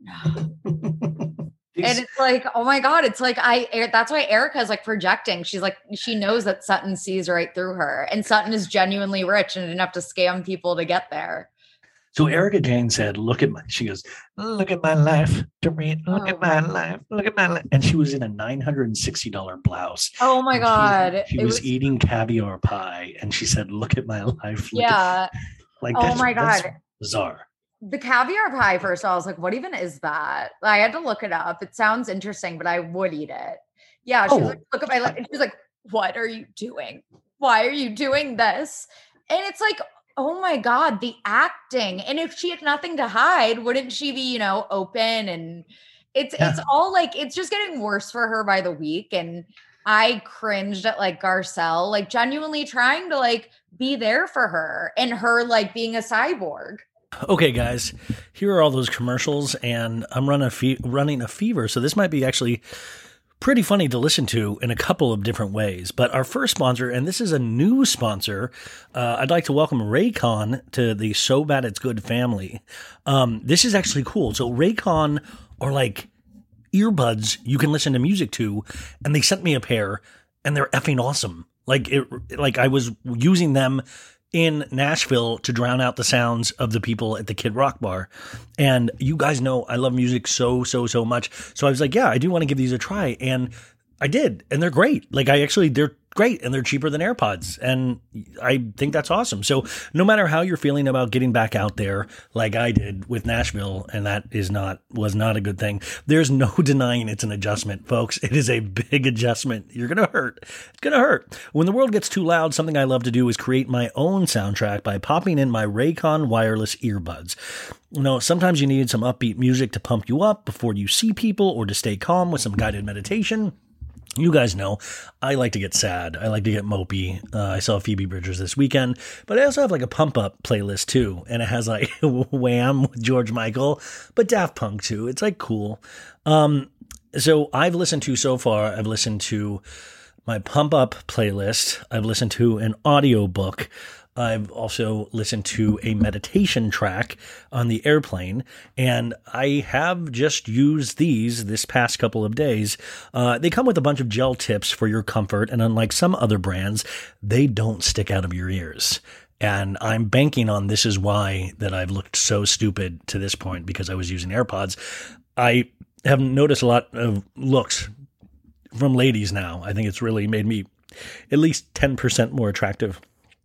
And it's like, oh my God, it's like, I, that's why Erika is like projecting. She's like, she knows that Sutton sees right through her and Sutton is genuinely rich and didn't have to scam people to get there. So Erika Jayne said, look at my, she goes, look at my life, Doreen, look oh. at my life, look at my life. And she was in a nine hundred sixty dollars blouse. Oh my God. She, she was, was eating caviar pie. And she said, look at my life. Look yeah. At, like, oh that's, my God. That's bizarre. The caviar pie, first of all, I was like, what even is that? I had to look it up. It sounds interesting, but I would eat it. Yeah. She oh. was like, look at my life. And she was like, what are you doing? Why are you doing this? And it's like, oh my God, the acting. And if she had nothing to hide, wouldn't she be, you know, open? And it's yeah. it's all like, it's just getting worse for her by the week. And I cringed at like Garcelle, like genuinely trying to like be there for her and her like being a cyborg. Okay, guys, here are all those commercials, and I'm running a, fe- running a fever, so this might be actually pretty funny to listen to in a couple of different ways. But our first sponsor, and this is a new sponsor, uh, I'd like to welcome Raycon to the So Bad It's Good family. Um, this is actually cool. So Raycon are like earbuds you can listen to music to, and they sent me a pair, and they're effing awesome. Like it, like I was using them in Nashville to drown out the sounds of the people at the Kid Rock bar. And you guys know I love music so, so, so much. So I was like, yeah, I do want to give these a try. And I did. And they're great. Like I actually, they're great. And they're cheaper than AirPods. And I think that's awesome. So no matter how you're feeling about getting back out there, like I did with Nashville, and that is not, was not a good thing. There's no denying it's an adjustment, folks. It is a big adjustment. You're going to hurt. It's going to hurt. When the world gets too loud, something I love to do is create my own soundtrack by popping in my Raycon wireless earbuds. You know, sometimes you need some upbeat music to pump you up before you see people or to stay calm with some guided meditation. You guys know, I like to get sad. I like to get mopey. Uh, I saw Phoebe Bridgers this weekend, but I also have like a pump up playlist too. And it has like Wham with George Michael, but Daft Punk too. It's like cool. Um, so I've listened to so far, I've listened to my pump up playlist. I've listened to an audiobook. I've also listened to a meditation track on the airplane, and I have just used these this past couple of days. Uh, they come with a bunch of gel tips for your comfort, and unlike some other brands, they don't stick out of your ears. And I'm banking on this is why that I've looked so stupid to this point because I was using AirPods. I have noticed a lot of looks from ladies now. I think it's really made me at least ten percent more attractive.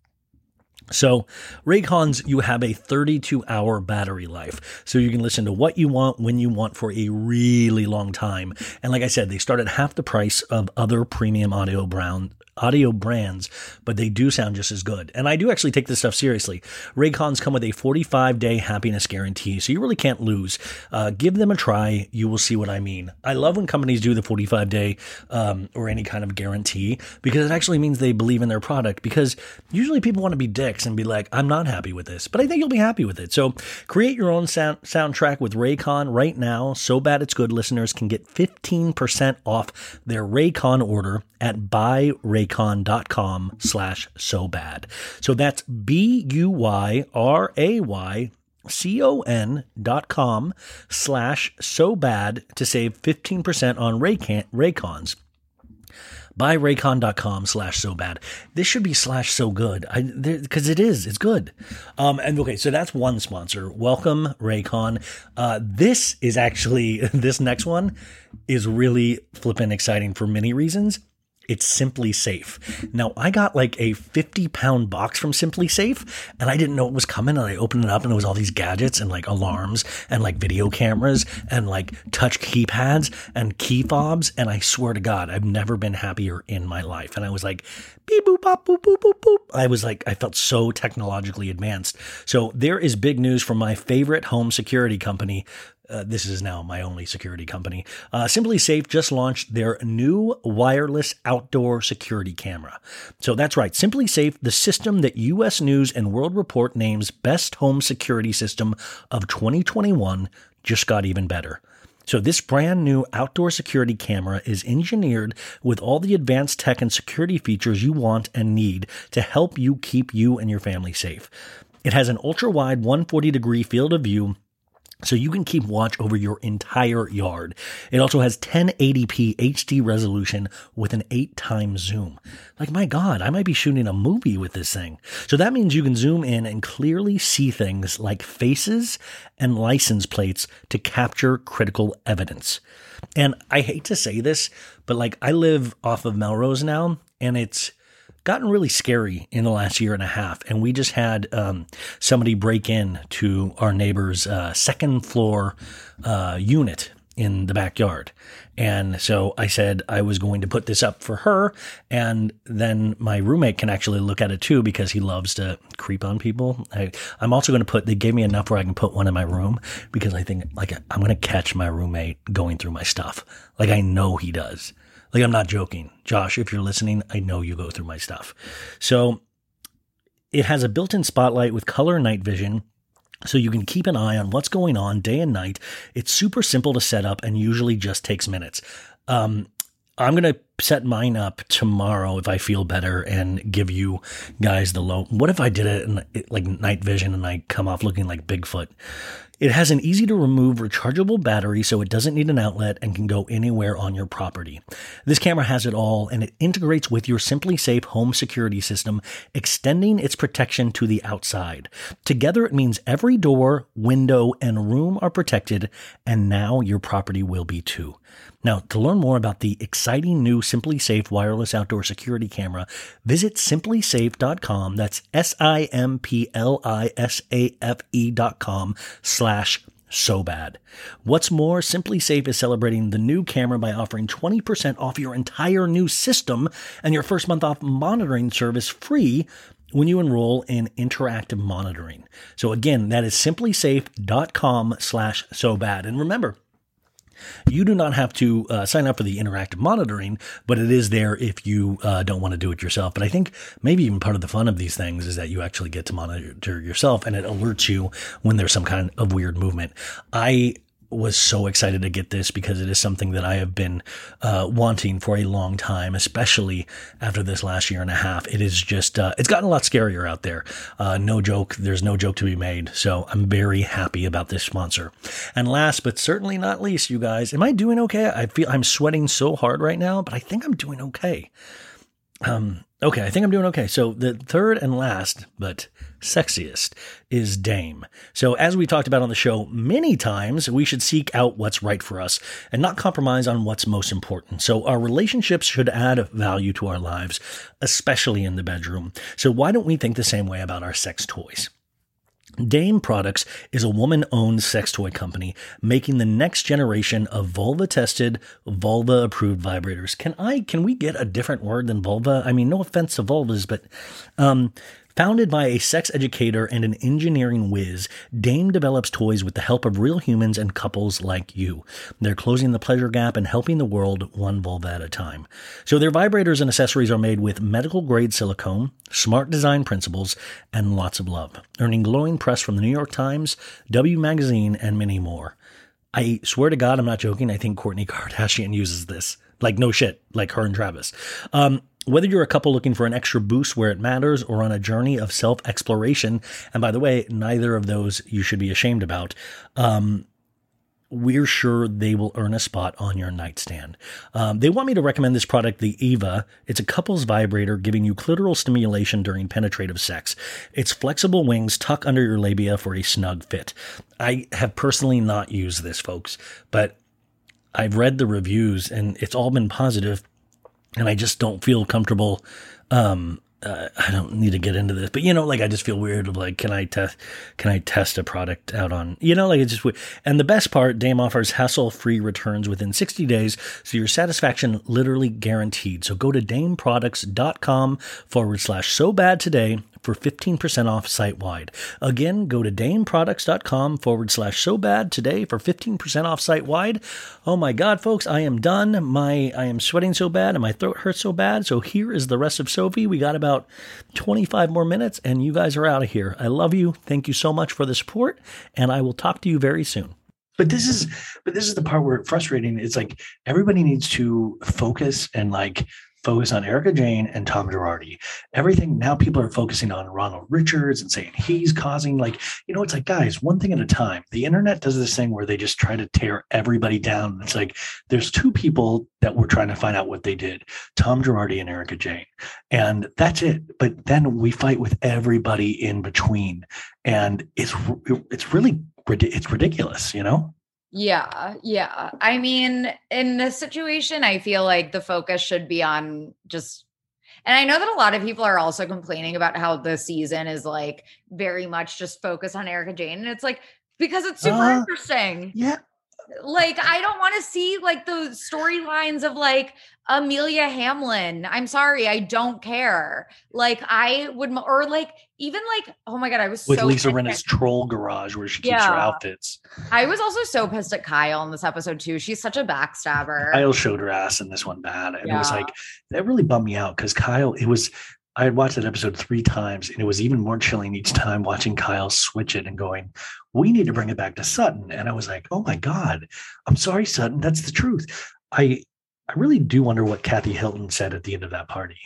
So Raycons, you have a thirty-two hour battery life. So you can listen to what you want, when you want for a really long time. And like I said, they start at half the price of other premium audio brand, audio brands, but they do sound just as good. And I do actually take this stuff seriously. Raycons come with a forty-five day happiness guarantee, so you really can't lose. Uh, give them a try. You will see what I mean. I love when companies do the forty-five day um, or any kind of guarantee, because it actually means they believe in their product, because usually people want to be dicks and be like, I'm not happy with this, but I think you'll be happy with it. So create your own sound soundtrack with Raycon right now. So Bad It's Good listeners can get fifteen percent off their Raycon order at buyraycon.com slash so bad. So that's B U Y R A Y C-O-N dot com slash so bad to save fifteen percent on Raycon, Raycons. buyraycon.com slash so bad. This should be slash so good, I because it is. It's good. Um, and okay, so that's one sponsor. Welcome, Raycon. Uh, this is actually, this next one is really flippin' exciting for many reasons. It's Simply Safe. Now, I got like a fifty pound box from Simply Safe, and I didn't know it was coming, and I opened it up and it was all these gadgets and like alarms and like video cameras and like touch keypads and key fobs. And I swear to God, I've never been happier in my life. And I was like, beep, boop, bop, boop, boop, boop, boop. I was like, I felt so technologically advanced. So there is big news from my favorite home security company. Uh, this is now my only security company. Uh, Simply Safe just launched their new wireless outdoor security camera. So that's right. Simply Safe, the system that U S News and World Report names Best Home Security System of twenty twenty-one, just got even better. So this brand new outdoor security camera is engineered with all the advanced tech and security features you want and need to help you keep you and your family safe. It has an ultra-wide one hundred forty degree field of view, so you can keep watch over your entire yard. It also has ten eighty p H D resolution with an eight times zoom. Like, my God, I might be shooting a movie with this thing. So that means you can zoom in and clearly see things like faces and license plates to capture critical evidence. And I hate to say this, but like, I live off of Melrose now, and it's gotten really scary in the last year and a half. And we just had um, somebody break in to our neighbor's uh, second floor uh, unit in the backyard. And so I said I was going to put this up for her, and then my roommate can actually look at it too, because he loves to creep on people. I, I'm also going to put, they gave me enough where I can put one in my room, because I think like I'm going to catch my roommate going through my stuff. Like, I know he does. Like, I'm not joking. Josh, if you're listening, I know you go through my stuff. So it has a built-in spotlight with color night vision, so you can keep an eye on what's going on day and night. It's super simple to set up and usually just takes minutes. Um, I'm going to set mine up tomorrow if I feel better and give you guys the low. What if I did it in like night vision and I come off looking like Bigfoot? It has an easy to remove rechargeable battery, so it doesn't need an outlet and can go anywhere on your property. This camera has it all, and it integrates with your Simply Safe home security system, extending its protection to the outside. Together, it means every door, window, and room are protected, and now your property will be too. Now, to learn more about the exciting new Simply Safe wireless outdoor security camera, visit simply safe dot com. That's S I M P L I S A F E dot com slash so bad. What's more, Simply Safe is celebrating the new camera by offering twenty percent off your entire new system and your first month off monitoring service free when you enroll in interactive monitoring. So again, that is simply safe dot com slash so bad. And remember, you do not have to uh, sign up for the interactive monitoring, but it is there if you uh, don't want to do it yourself. But I think maybe even part of the fun of these things is that you actually get to monitor yourself, and it alerts you when there's some kind of weird movement. I was so excited to get this because it is something that I have been uh, wanting for a long time, especially after this last year and a half. It is just, uh, it's gotten a lot scarier out there. Uh, no joke. There's no joke to be made. So I'm very happy about this sponsor. And last, but certainly not least, you guys, am I doing okay? I feel I'm sweating so hard right now, but I think I'm doing okay. Um, okay. I think I'm doing okay. So the third and last, but sexiest, is Dame. So as we talked about on the show many times, we should seek out what's right for us and not compromise on what's most important. So our relationships should add value to our lives, especially in the bedroom. So why don't we think the same way about our sex toys? Dame Products is a woman-owned sex toy company making the next generation of vulva-tested, vulva-approved vibrators. Can I? Can we get a different word than vulva? I mean, no offense to vulvas, but um, founded by a sex educator and an engineering whiz, Dame develops toys with the help of real humans and couples like you. They're closing the pleasure gap and helping the world one vulva at a time. So their vibrators and accessories are made with medical-grade silicone, smart design principles, and lots of love, earning glowing press from the New York Times, W Magazine, and many more. I swear to God, I'm not joking. I think Kourtney Kardashian uses this. Like, no shit. Like her and Travis. Um, Whether you're a couple looking for an extra boost where it matters or on a journey of self-exploration, and by the way, neither of those you should be ashamed about, um, we're sure they will earn a spot on your nightstand. Um, they want me to recommend this product, the Eva. It's a couple's vibrator giving you clitoral stimulation during penetrative sex. Its flexible wings tuck under your labia for a snug fit. I have personally not used this, folks, but I've read the reviews and it's all been positive. And I just don't feel comfortable. Um, uh, I don't need to get into this, but you know, like I just feel weird. Of like, can I test? Can I test a product out on? You know, like it's just weird. And the best part, Dame offers hassle-free returns within sixty days, so your satisfaction literally guaranteed. So go to dameproducts.com forward slash so bad today for fifteen percent off site-wide. Again, go to dameproducts.com forward slash so bad today for fifteen percent off site-wide. Oh my God, folks, I am done. My I am sweating so bad and my throat hurts so bad. So here is the rest of Sophie. We got about twenty-five more minutes and you guys are out of here. I love you. Thank you so much for the support and I will talk to you very soon. But this is, but this is the part where it's frustrating. It's like everybody needs to focus and like focus on Erika Jayne and Tom Girardi. Everything now, people are focusing on Ronald Richards and saying he's causing, like, you know, it's like, guys, one thing at a time. The internet does this thing where they just try to tear everybody down. It's like there's two people that we're trying to find out what they did, Tom Girardi and Erika Jayne, and that's it. But then we fight with everybody in between, and it's it's really it's ridiculous, you know. Yeah, yeah. I mean, in this situation, I feel like the focus should be on just, and I know that a lot of people are also complaining about how the season is like very much just focused on Erika Jayne. And it's like, because it's super uh, interesting. Yeah. Like, I don't want to see like the storylines of like Amelia Hamlin. I'm sorry, I don't care. Like, I would, or like, even like, oh my God, I was with so Lisa Rinna's troll garage where she keeps yeah. her outfits. I was also so pissed at Kyle in this episode too. She's such a backstabber. Kyle showed her ass in this one bad. And yeah. it was like, that really bummed me out because Kyle, it was, I had watched that episode three times and it was even more chilling each time watching Kyle switch it and going, we need to bring it back to Sutton. And I was like, oh my God, I'm sorry, Sutton. That's the truth. I, I really do wonder what Kathy Hilton said at the end of that party.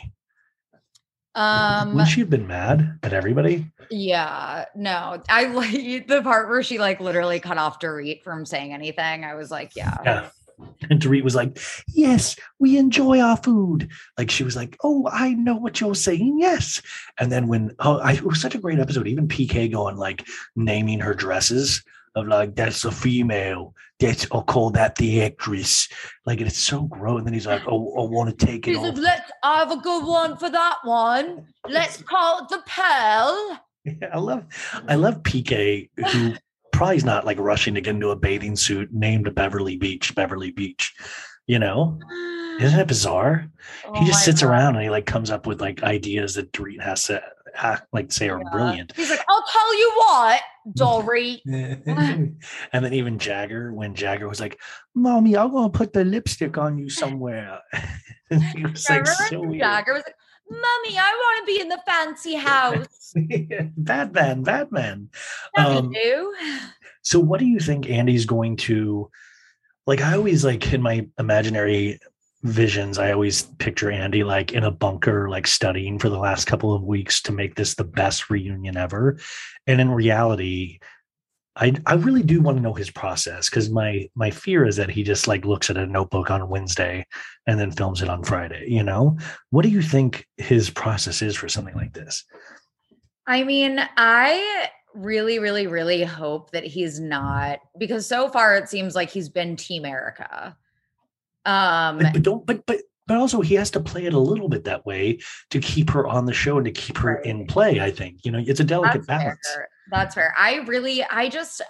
Um, Would she have been mad at everybody? Yeah, no, I like the part where she like literally cut off Dorit from saying anything. I was like, yeah. Yeah. And Dorit was like, yes, we enjoy our food. Like she was like, oh, I know what you're saying. Yes. And then when, oh, I, it was such a great episode. Even P K going like naming her dresses of like, that's a female. That's, I'll call that the actress. Like, it's so gross. And then he's like, oh, I want to take it off. Let's have a good one for that one. Let's call it the Pearl. Yeah, I love, I love P K, who probably is not like rushing to get into a bathing suit named Beverly Beach, Beverly Beach, you know? Isn't it bizarre? Oh, he just sits God. around and he like comes up with like ideas that Dorit has to act, like say are yeah. brilliant. He's like, I'll tell you what, Dorit. And then even Jagger, when Jagger was like, Mommy, I'm going to put the lipstick on you somewhere. He was like, so weird. Jagger was like, Mommy, I want to be in the fancy house. Batman, Batman. Um, do. So what do you think Andy's going to, like, I always like in my imaginary visions, I always picture Andy like in a bunker, like studying for the last couple of weeks to make this the best reunion ever. And in reality, I I really do want to know his process, because my my fear is that he just like looks at a notebook on Wednesday and then films it on Friday, you know? What do you think his process is for something like this? I mean, I really, really, really hope that he's not, because so far it seems like he's been Team Erika. Um, but, but don't, but, but, but also he has to play it a little bit that way to keep her on the show and to keep her right. in play. I think, you know, it's a delicate That's balance. Fair. That's fair. I really, I just,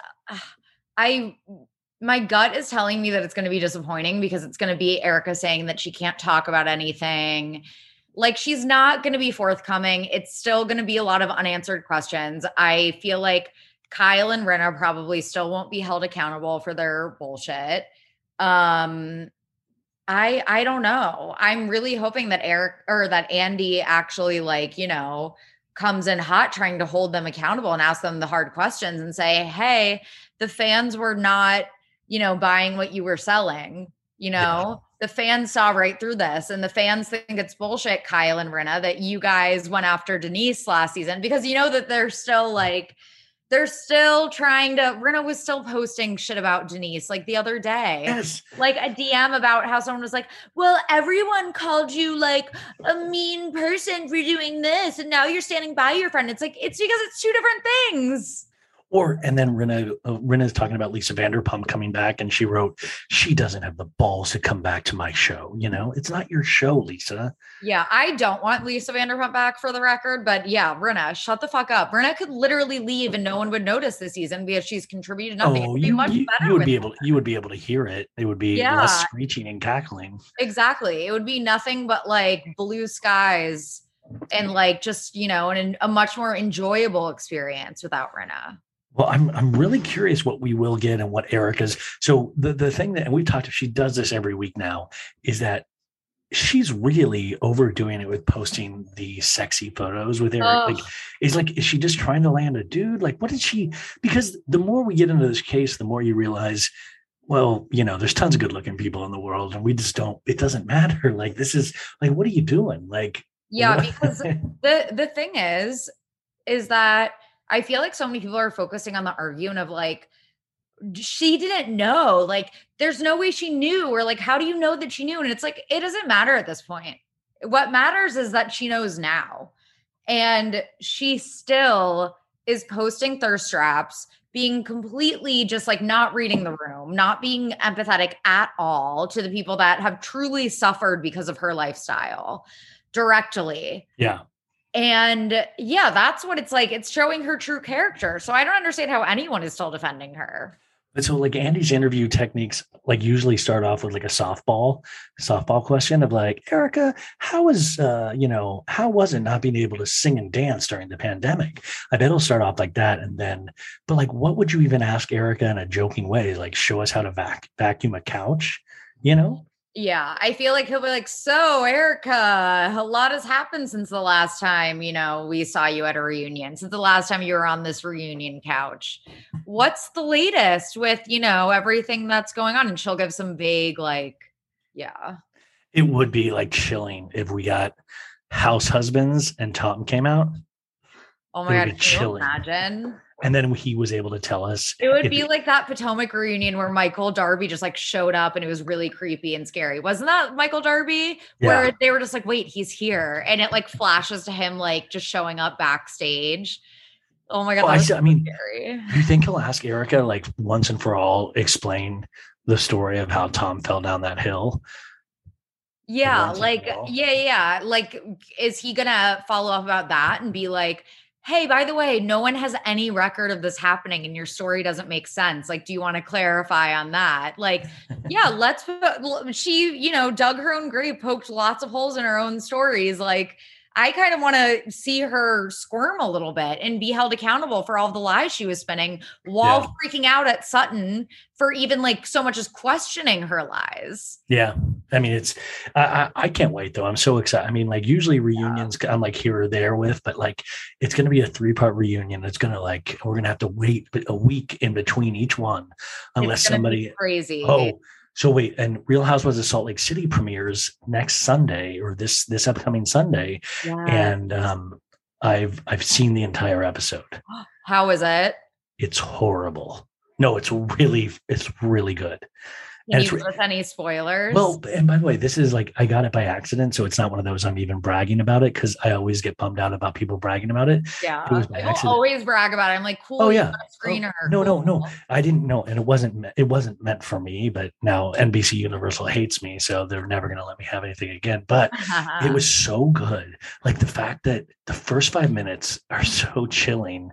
I, my gut is telling me that it's going to be disappointing because it's going to be Erika saying that she can't talk about anything. Like, she's not going to be forthcoming. It's still going to be a lot of unanswered questions. I feel like Kyle and Rinna probably still won't be held accountable for their bullshit. Um, I, I don't know. I'm really hoping that Eric or that Andy actually, like, you know, comes in hot trying to hold them accountable and ask them the hard questions and say, hey, the fans were not, you know, buying what you were selling. You know, yeah. The fans saw right through this, and the fans think it's bullshit, Kyle and Rinna, that you guys went after Denise last season, because you know that they're still like, they're still trying to, Rinna was still posting shit about Denise like the other day. Yes. Like a D M about how someone was like, well, everyone called you like a mean person for doing this, and now you're standing by your friend. It's like, it's because it's two different things. Or, and then Rinna, uh, Rinna's talking about Lisa Vanderpump coming back, and she wrote, she doesn't have the balls to come back to my show. You know, it's not your show, Lisa. Yeah, I don't want Lisa Vanderpump back, for the record, but yeah, Rinna, shut the fuck up. Rinna could literally leave and no one would notice this season because she's contributed nothing. Oh, It'd be you, much you, better you would be her. able, you would be able to hear it. It would be yeah. less screeching and cackling. Exactly. It would be nothing but like blue skies and like just, you know, an, a much more enjoyable experience without Rinna. Well, I'm I'm really curious what we will get and what Erika's. So the, the thing that, and we've talked, she does this every week now, is that she's really overdoing it with posting the sexy photos with Eric. Oh. Like, is like, is she just trying to land a dude? Like, what did she, because the more we get into this case, the more you realize, well, you know, there's tons of good looking people in the world and we just don't, it doesn't matter. Like, this is like, what are you doing? Like, yeah, what? because the, the thing is, is that I feel like so many people are focusing on the argument of like, she didn't know, like, there's no way she knew, or like, how do you know that she knew? And it's like, it doesn't matter at this point. What matters is that she knows now. And she still is posting thirst traps, being completely just like not reading the room, not being empathetic at all to the people that have truly suffered because of her lifestyle directly. Yeah. And yeah, that's what it's like. It's showing her true character. So I don't understand how anyone is still defending her. But so like Andy's interview techniques, like usually start off with like a softball, softball question of like, Erika, how was, uh, you know, how was it not being able to sing and dance during the pandemic? I bet it'll start off like that. And then, but like, what would you even ask Erika in a joking way? Like, show us how to vac- vacuum a couch, you know? Yeah, I feel like he'll be like, so Erika, a lot has happened since the last time, you know, we saw you at a reunion, since the last time you were on this reunion couch. What's the latest with, you know, everything that's going on? And she'll give some vague, like, yeah. It would be like chilling if we got House Husbands and Tom came out. Oh my God, can you imagine? And then he was able to tell us. It would be it, like that Potomac reunion where Michael Darby just like showed up and it was really creepy and scary. Wasn't that Michael Darby? Where yeah. they were just like, wait, he's here. And it like flashes to him like just showing up backstage. Oh my God. Well, that was I, so I mean, scary. Do you think he'll ask Erika like once and for all explain the story of how Tom fell down that hill? Yeah. Like, yeah, yeah. Like, is he going to follow up about that and be like, hey, by the way, no one has any record of this happening and your story doesn't make sense. Like, do you want to clarify on that? Like, yeah, let's, she, you know, dug her own grave, poked lots of holes in her own stories. Like, I kind of want to see her squirm a little bit and be held accountable for all the lies she was spinning while yeah. freaking out at Sutton for even like so much as questioning her lies. Yeah. I mean, it's, I, I, I can't wait though. I'm so excited. I mean, like usually reunions yeah. I'm like here or there with, but like, it's going to be a three part reunion. It's going to like, we're going to have to wait a week in between each one unless somebody crazy. Oh, So wait, and Real Housewives of Salt Lake City premieres next Sunday or this this upcoming Sunday, yes. and um, I've I've seen the entire episode. How is it? It's horrible. No, it's really it's really good. Can you give us any spoilers? Well, and by the way, this is like I got it by accident, so it's not one of those I'm even bragging about it because I always get bummed out about people bragging about it. Yeah, I always brag about it. I'm like, cool. Oh yeah, screener. Oh, no, cool. no, no. I didn't know, and it wasn't it wasn't meant for me. But now N B C Universal hates me, so they're never going to let me have anything again. But it was so good. Like the fact that the first five minutes are so chilling.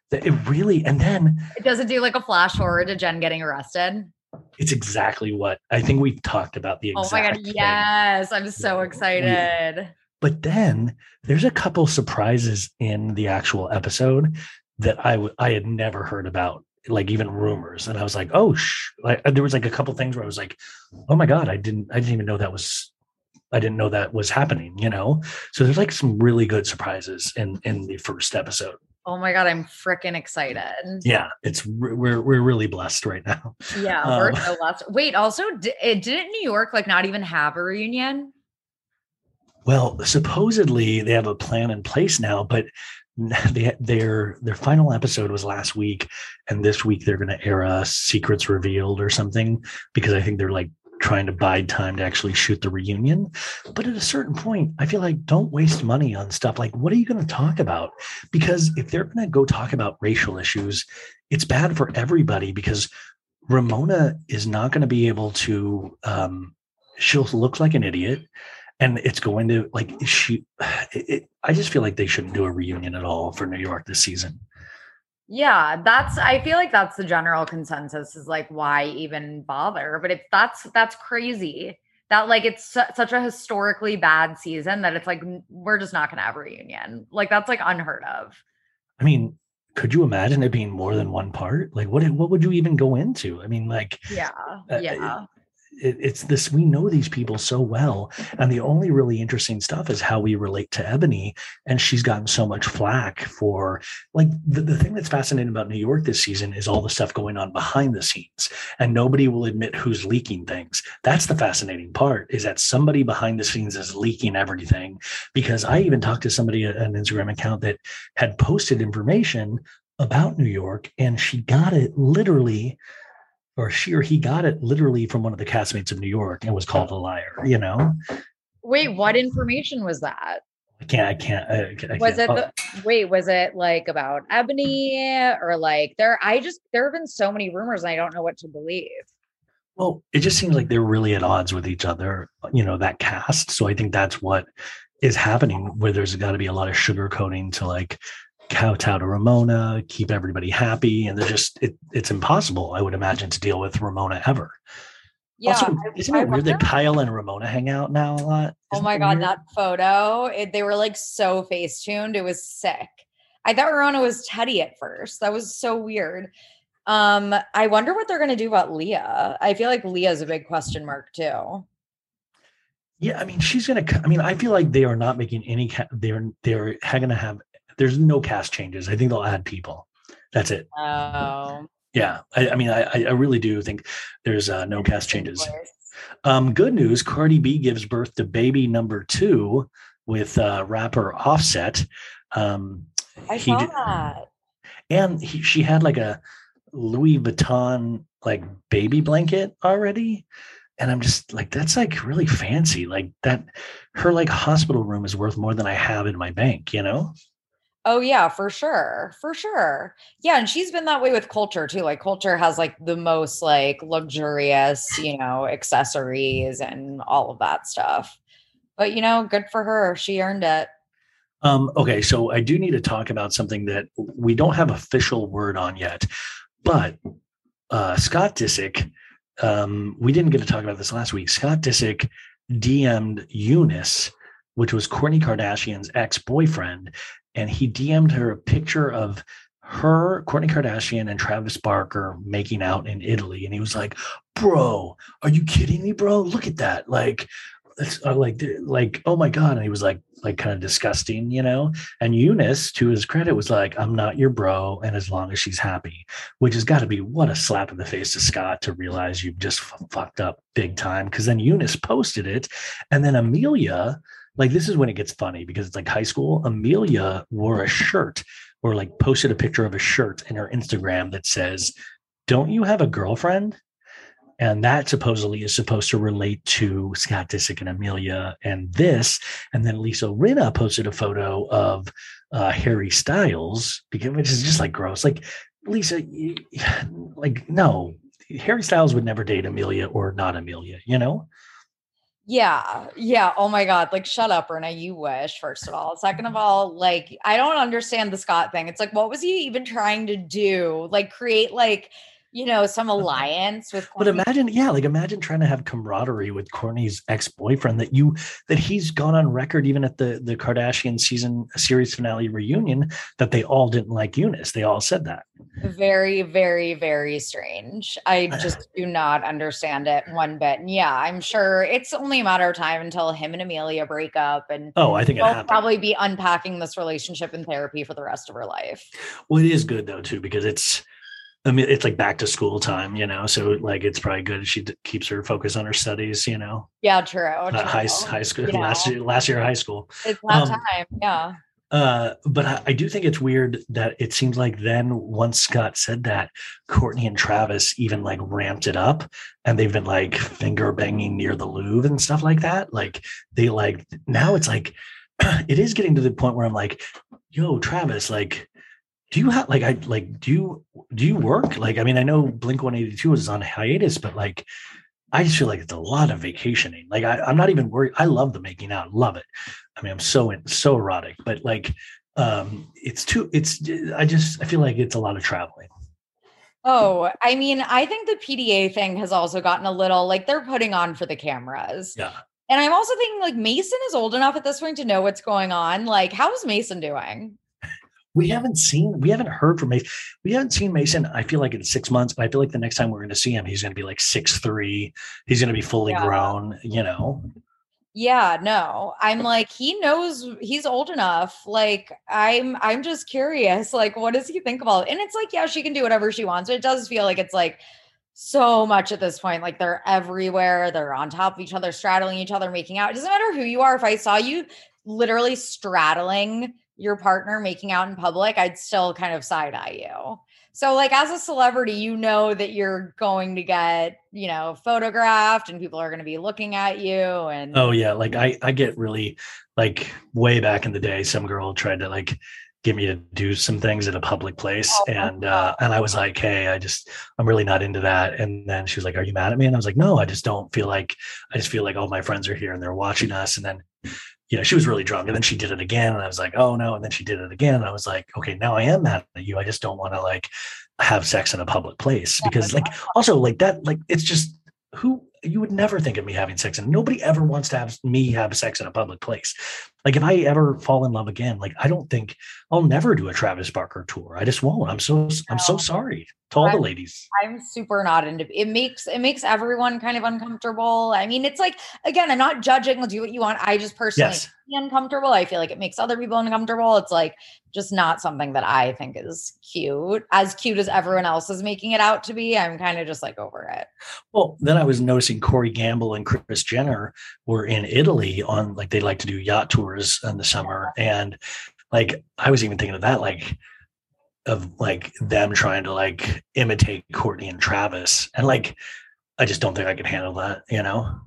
It really, and then it doesn't do like a flash forward to Jen getting arrested. It's exactly what I think we've talked about the exact Oh my God. thing. Yes. I'm so excited. We, but then there's a couple surprises in the actual episode that I w- I had never heard about, like even rumors. And I was like, oh, sh-. Like, there was like a couple things where I was like, oh my God, I didn't, I didn't even know that was, I didn't know that was happening, you know? So there's like some really good surprises in, in the first episode. Oh my God, I'm freaking excited. Yeah, it's we're we're really blessed right now. Yeah, um, we're so blessed. Wait, also, did, didn't New York like not even have a reunion? Well, supposedly they have a plan in place now, but they, their their final episode was last week, and this week they're going to air a Secrets Revealed or something, because I think they're like trying to bide time to actually shoot the reunion. But at a certain point, I feel like don't waste money on stuff like, what are you going to talk about? Because if they're going to go talk about racial issues, it's bad for everybody, because Ramona is not going to be able to, um, she'll look like an idiot, and it's going to like, she, it, it, I just feel like they shouldn't do a reunion at all for New York this season. Yeah, that's, I feel like that's the general consensus, is like, why even bother? But it's, that's, that's crazy that like, it's su- such a historically bad season that it's like, we're just not going to have a reunion. Like, that's like unheard of. I mean, could you imagine it being more than one part? Like, what, what would you even go into? I mean, like, yeah, yeah. Uh, It, it's this, we know these people so well, and the only really interesting stuff is how we relate to Ebony, and she's gotten so much flack for like the, the thing that's fascinating about New York this season is all the stuff going on behind the scenes, and nobody will admit who's leaking things. That's the fascinating part, is that somebody behind the scenes is leaking everything. Because I even talked to somebody, an Instagram account that had posted information about New York, and she got it literally or she or he got it literally from one of the castmates of New York and was called a liar, you know? Wait, what information was that? I can't, I can't. I, I was can't. it, the, oh. wait, was it like about Ebony, or like there, I just, there have been so many rumors and I don't know what to believe. Well, it just seems like they're really at odds with each other, you know, that cast. So I think that's what is happening, where there's got to be a lot of sugarcoating to like kowtow to Ramona, keep everybody happy, and they're just it, it's impossible, I would imagine, to deal with Ramona ever. Yeah, also, isn't it I weird wonder? that Kyle and Ramona hang out now a lot? Isn't oh my god, weird? That photo! It, they were like so face tuned. It was sick. I thought Ramona was Teddy at first. That was so weird. Um, I wonder what they're going to do about Leah. I feel like Leah's a big question mark too. Yeah, I mean, she's gonna. I mean, I feel like they are not making any. Ca- they're they're going to have. There's no cast changes. I think they'll add people. That's it. Oh. Yeah. I, I mean, I, I really do think there's uh, no cast changes. Um, good news. Cardi B gives birth to baby number two with uh, rapper Offset. Um, I saw did, that. And he, she had like a Louis Vuitton like baby blanket already. And I'm just like, that's like really fancy. Like that, her like hospital room is worth more than I have in my bank, you know? Oh yeah, for sure. For sure. Yeah. And she's been that way with Culture too. Like Culture has like the most like luxurious, you know, accessories and all of that stuff. But you know, good for her. She earned it. Um, okay. So I do need to talk about something that we don't have official word on yet, but uh, Scott Disick, um, we didn't get to talk about this last week. Scott Disick D M'd Eunice, which was Kourtney Kardashian's ex-boyfriend, and he D M'd her a picture of her, Kourtney Kardashian, and Travis Barker making out in Italy. And he was like, bro, are you kidding me, bro? Look at that. Like, it's uh, like, like, oh my God. And he was like, like kind of disgusting, you know? And Eunice, to his credit, was like, I'm not your bro. And as long as she's happy, which has got to be what a slap in the face to Scott to realize you've just f- fucked up big time. Cause then Eunice posted it. And then Amelia, like, this is when it gets funny because it's like high school. Amelia wore a shirt or like posted a picture of a shirt in her Instagram that says, don't you have a girlfriend? And that supposedly is supposed to relate to Scott Disick and Amelia and this. And then Lisa Rinna posted a photo of uh, Harry Styles, because, which is just like gross. Like, Lisa, like, no, Harry Styles would never date Amelia or not Amelia, you know? Yeah. Yeah. Oh my God. Like, shut up, Renna. You wish, first of all. Second of all, like, I don't understand the Scott thing. It's like, what was he even trying to do? Like, create, like, you know, some alliance with But imagine, yeah, like imagine trying to have camaraderie with Kourtney's ex-boyfriend that you that he's gone on record even at the the Kardashian season series finale reunion that they all didn't like Eunice. They all said that. Very, very, very strange. I just do not understand it one bit. And yeah, I'm sure it's only a matter of time until him and Amelia break up, and oh, I think we'll it probably be unpacking this relationship in therapy for the rest of her life. Well, it is good though too because it's. I mean, it's like back to school time, you know, so like it's probably good. She d- keeps her focus on her studies, you know. Yeah, true. Uh, true. high high school You know. last year, last year of high school. It's that Um, time. Yeah. Uh, but I, I do think it's weird that it seems like then once Scott said that, Kourtney and Travis even like ramped it up, and they've been like finger banging near the Louvre and stuff like that. Like they like now it's like it is getting to the point where I'm like, yo, Travis, like. Do you have like I like do you do you work? Like I mean I know Blink one eighty-two is on hiatus, but like I just feel like it's a lot of vacationing. Like I, I'm not even worried. I love the making out, love it. I mean I'm so in, so erotic, but like um it's too it's I just I feel like it's a lot of traveling. Oh, I mean, I think the P D A thing has also gotten a little like they're putting on for the cameras. Yeah. And I'm also thinking like Mason is old enough at this point to know what's going on. Like, how's Mason doing? We haven't seen, we haven't heard from Mason. We haven't seen Mason, I feel like in six months, but I feel like the next time we're going to see him, he's going to be like six three. He's going to be fully Yeah. grown, you know? Yeah, no. I'm like, he knows he's old enough. Like, I'm I'm just curious. Like, what does he think about it? And it's like, yeah, she can do whatever she wants. But it does feel like it's like so much at this point. Like they're everywhere. They're on top of each other, straddling each other, making out. It doesn't matter who you are. If I saw you literally straddling your partner making out in public, I'd still kind of side eye you. So like as a celebrity, you know that you're going to get, you know, photographed and people are going to be looking at you. And oh yeah. Like I, I get really like way back in the day, some girl tried to like get me to do some things at a public place. Oh, and, uh, and I was like, hey, I just, I'm really not into that. And then she was like, are you mad at me? And I was like, no, I just don't feel like, I just feel like all my friends are here and they're watching us. And then, you know, she was really drunk and then she did it again. And I was like, oh no. And then she did it again. And I was like, okay, now I am mad at you. I just don't want to like have sex in a public place because like, also like that, like, it's just who you would never think of me having sex. And nobody ever wants to have me have sex in a public place. Like if I ever fall in love again, like, I don't think I'll never do a Travis Barker tour. I just won't. I'm so, I'm so sorry to all the ladies. I'm super not into it. Makes it makes everyone kind of uncomfortable. I mean, it's like, again, I'm not judging. Do what you want. I just personally Yes. feel uncomfortable. I feel like it makes other people uncomfortable. It's like just not something that I think is cute. As cute as everyone else is making it out to be, I'm kind of just like over it. Well, then I was noticing Corey Gamble and Kris Jenner were in Italy on like they like to do yacht tours in the summer. And like I was even thinking of that, like of like them trying to like imitate Kourtney and Travis. And like I just don't think I could handle that, you know?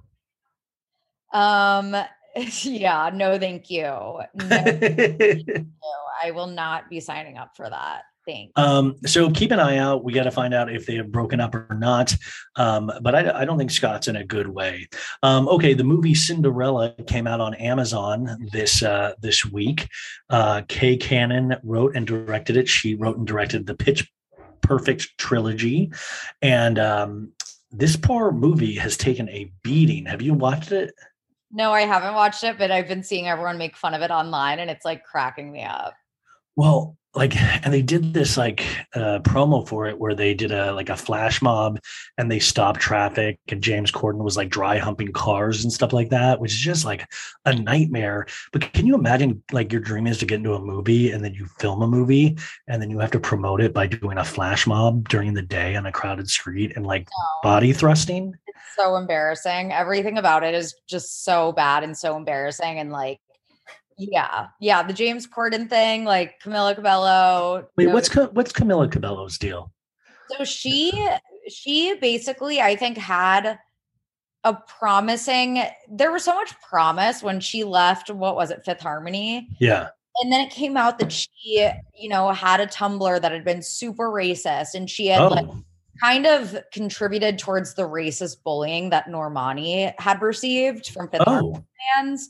Um yeah, no, thank you. No, thank you. I will not be signing up for that. Thanks. Um, so keep an eye out. We got to find out if they have broken up or not. Um, but I, I don't think Scott's in a good way. Um, okay, the movie Cinderella came out on Amazon this uh, this week. Uh, Kay Cannon wrote and directed it. She wrote and directed the Pitch Perfect trilogy, and um, this poor movie has taken a beating. Have you watched it? No, I haven't watched it, but I've been seeing everyone make fun of it online, and it's like cracking me up. Well, like, and they did this like uh, promo for it where they did a like a flash mob and they stopped traffic and James Corden was like dry humping cars and stuff like that, which is just like a nightmare. But can you imagine like your dream is to get into a movie and then you film a movie and then you have to promote it by doing a flash mob during the day on a crowded street and like No. body thrusting? It's so embarrassing. Everything about it is just so bad and so embarrassing. And like, yeah, yeah, the James Corden thing, like Camila Cabello. Wait, no- what's Ca- what's Camila Cabello's deal? So she she basically, I think, had a promising, there was so much promise when she left, what was it, Fifth Harmony? Yeah. And then it came out that she, you know, had a Tumblr that had been super racist and she had Oh, like kind of contributed towards the racist bullying that Normani had received from Fifth Oh. Harmony fans.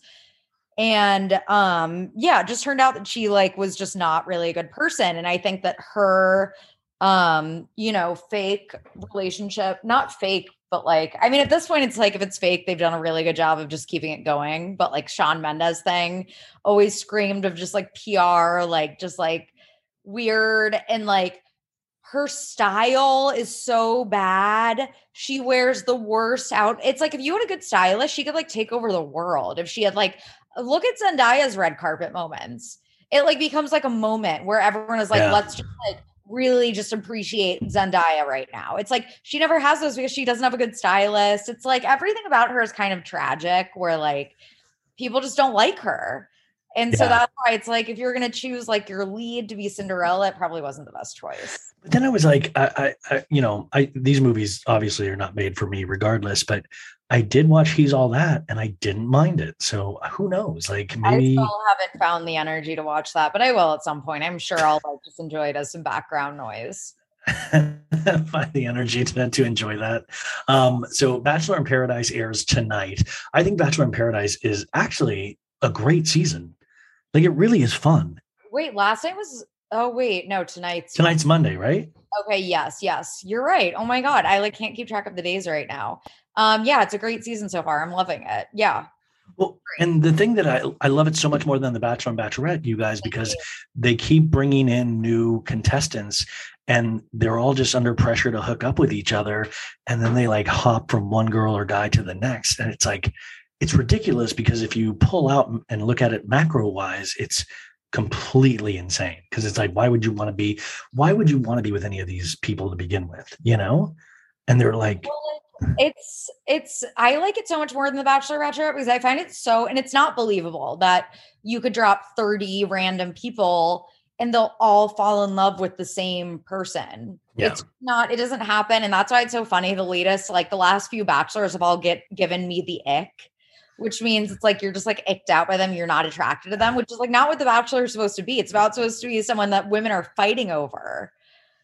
And um, yeah, it just turned out that she like was just not really a good person. And I think that her um, you know, fake relationship, not fake, but like, I mean, at this point, it's like if it's fake, they've done a really good job of just keeping it going. But like Shawn Mendes thing always screamed of just like P R, like just like weird, and like her style is so bad. She wears the worst out. It's like if you had a good stylist, she could like take over the world. If she had like, look at Zendaya's red carpet moments. It like becomes like a moment where everyone is like, Yeah. let's just like really just appreciate Zendaya right now. It's like she never has those because she doesn't have a good stylist. It's like everything about her is kind of tragic, where like people just don't like her. And so Yeah. that's why it's like if you're going to choose like your lead to be Cinderella, it probably wasn't the best choice. But then I was like, I, I, I, you know, I these movies obviously are not made for me, regardless. But I did watch He's All That, and I didn't mind it. So who knows? Like maybe I still haven't found the energy to watch that, but I will at some point. I'm sure I'll like just enjoy it as some background noise. find the energy to, to enjoy that. Um, so Bachelor in Paradise airs tonight. I think Bachelor in Paradise is actually a great season. Like it really is fun. Wait, last night was oh wait, no, tonight's Tonight's Monday, right? Okay, yes, yes. You're right. Oh my God. I like can't keep track of the days right now. Um, yeah, it's a great season so far. I'm loving it. Yeah. Well, and the thing that I, I love it so much more than The Bachelor and Bachelorette, you guys, because they keep bringing in new contestants and they're all just under pressure to hook up with each other. And then they like hop from one girl or guy to the next. And it's like, it's ridiculous because if you pull out and look at it macro wise, it's completely insane. Because it's like, why would you want to be, why would you want to be with any of these people to begin with, you know? And they're like, It's it's I like it so much more than The Bachelor Bachelorette because I find it so, and it's not believable that you could drop thirty random people and they'll all fall in love with the same person. Yeah. It's not, it doesn't happen. And that's why it's so funny. The latest, like the last few bachelors have all get given me the ick, which means it's like you're just like icked out by them. You're not attracted to them, which is like not what The Bachelor is supposed to be. It's about supposed to be someone that women are fighting over.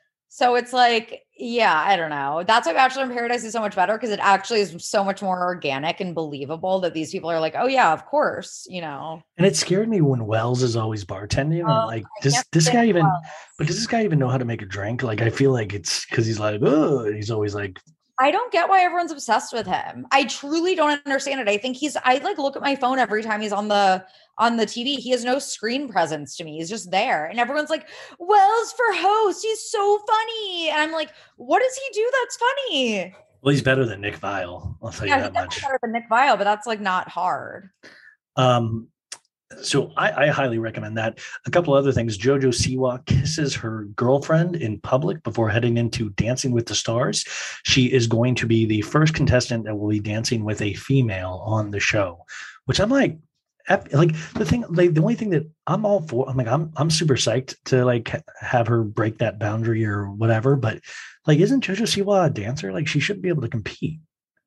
So it's like, yeah, I don't know. That's why Bachelor in Paradise is so much better because it actually is so much more organic and believable that these people are like, oh yeah, of course, you know. and it scared me when Wells is always bartending. I'm Oh, like, I does can't this guy stand even, Wells. but does this guy even know how to make a drink? Like, I feel like it's because he's like, oh, and he's always like, I don't get why everyone's obsessed with him. I truly don't understand it. I think he's, I like look at my phone every time he's on the, on the T V. He has no screen presence to me. He's just there. And everyone's like, Wells for host. He's so funny. And I'm like, what does he do that's funny? well, he's better than Nick Vile. I'll tell you Yeah, he's that definitely much. better than Nick Vile, but that's like not hard. Um, so I, I highly recommend that. A couple other things. JoJo Siwa kisses her girlfriend in public before heading into Dancing with the Stars. She is going to be the first contestant that will be dancing with a female on the show, which I'm like, F- like the thing, like the only thing that I'm all for, I'm like, I'm, I'm super psyched to like ha- have her break that boundary or whatever. But like, isn't JoJo Siwa a dancer? Like she should be able to compete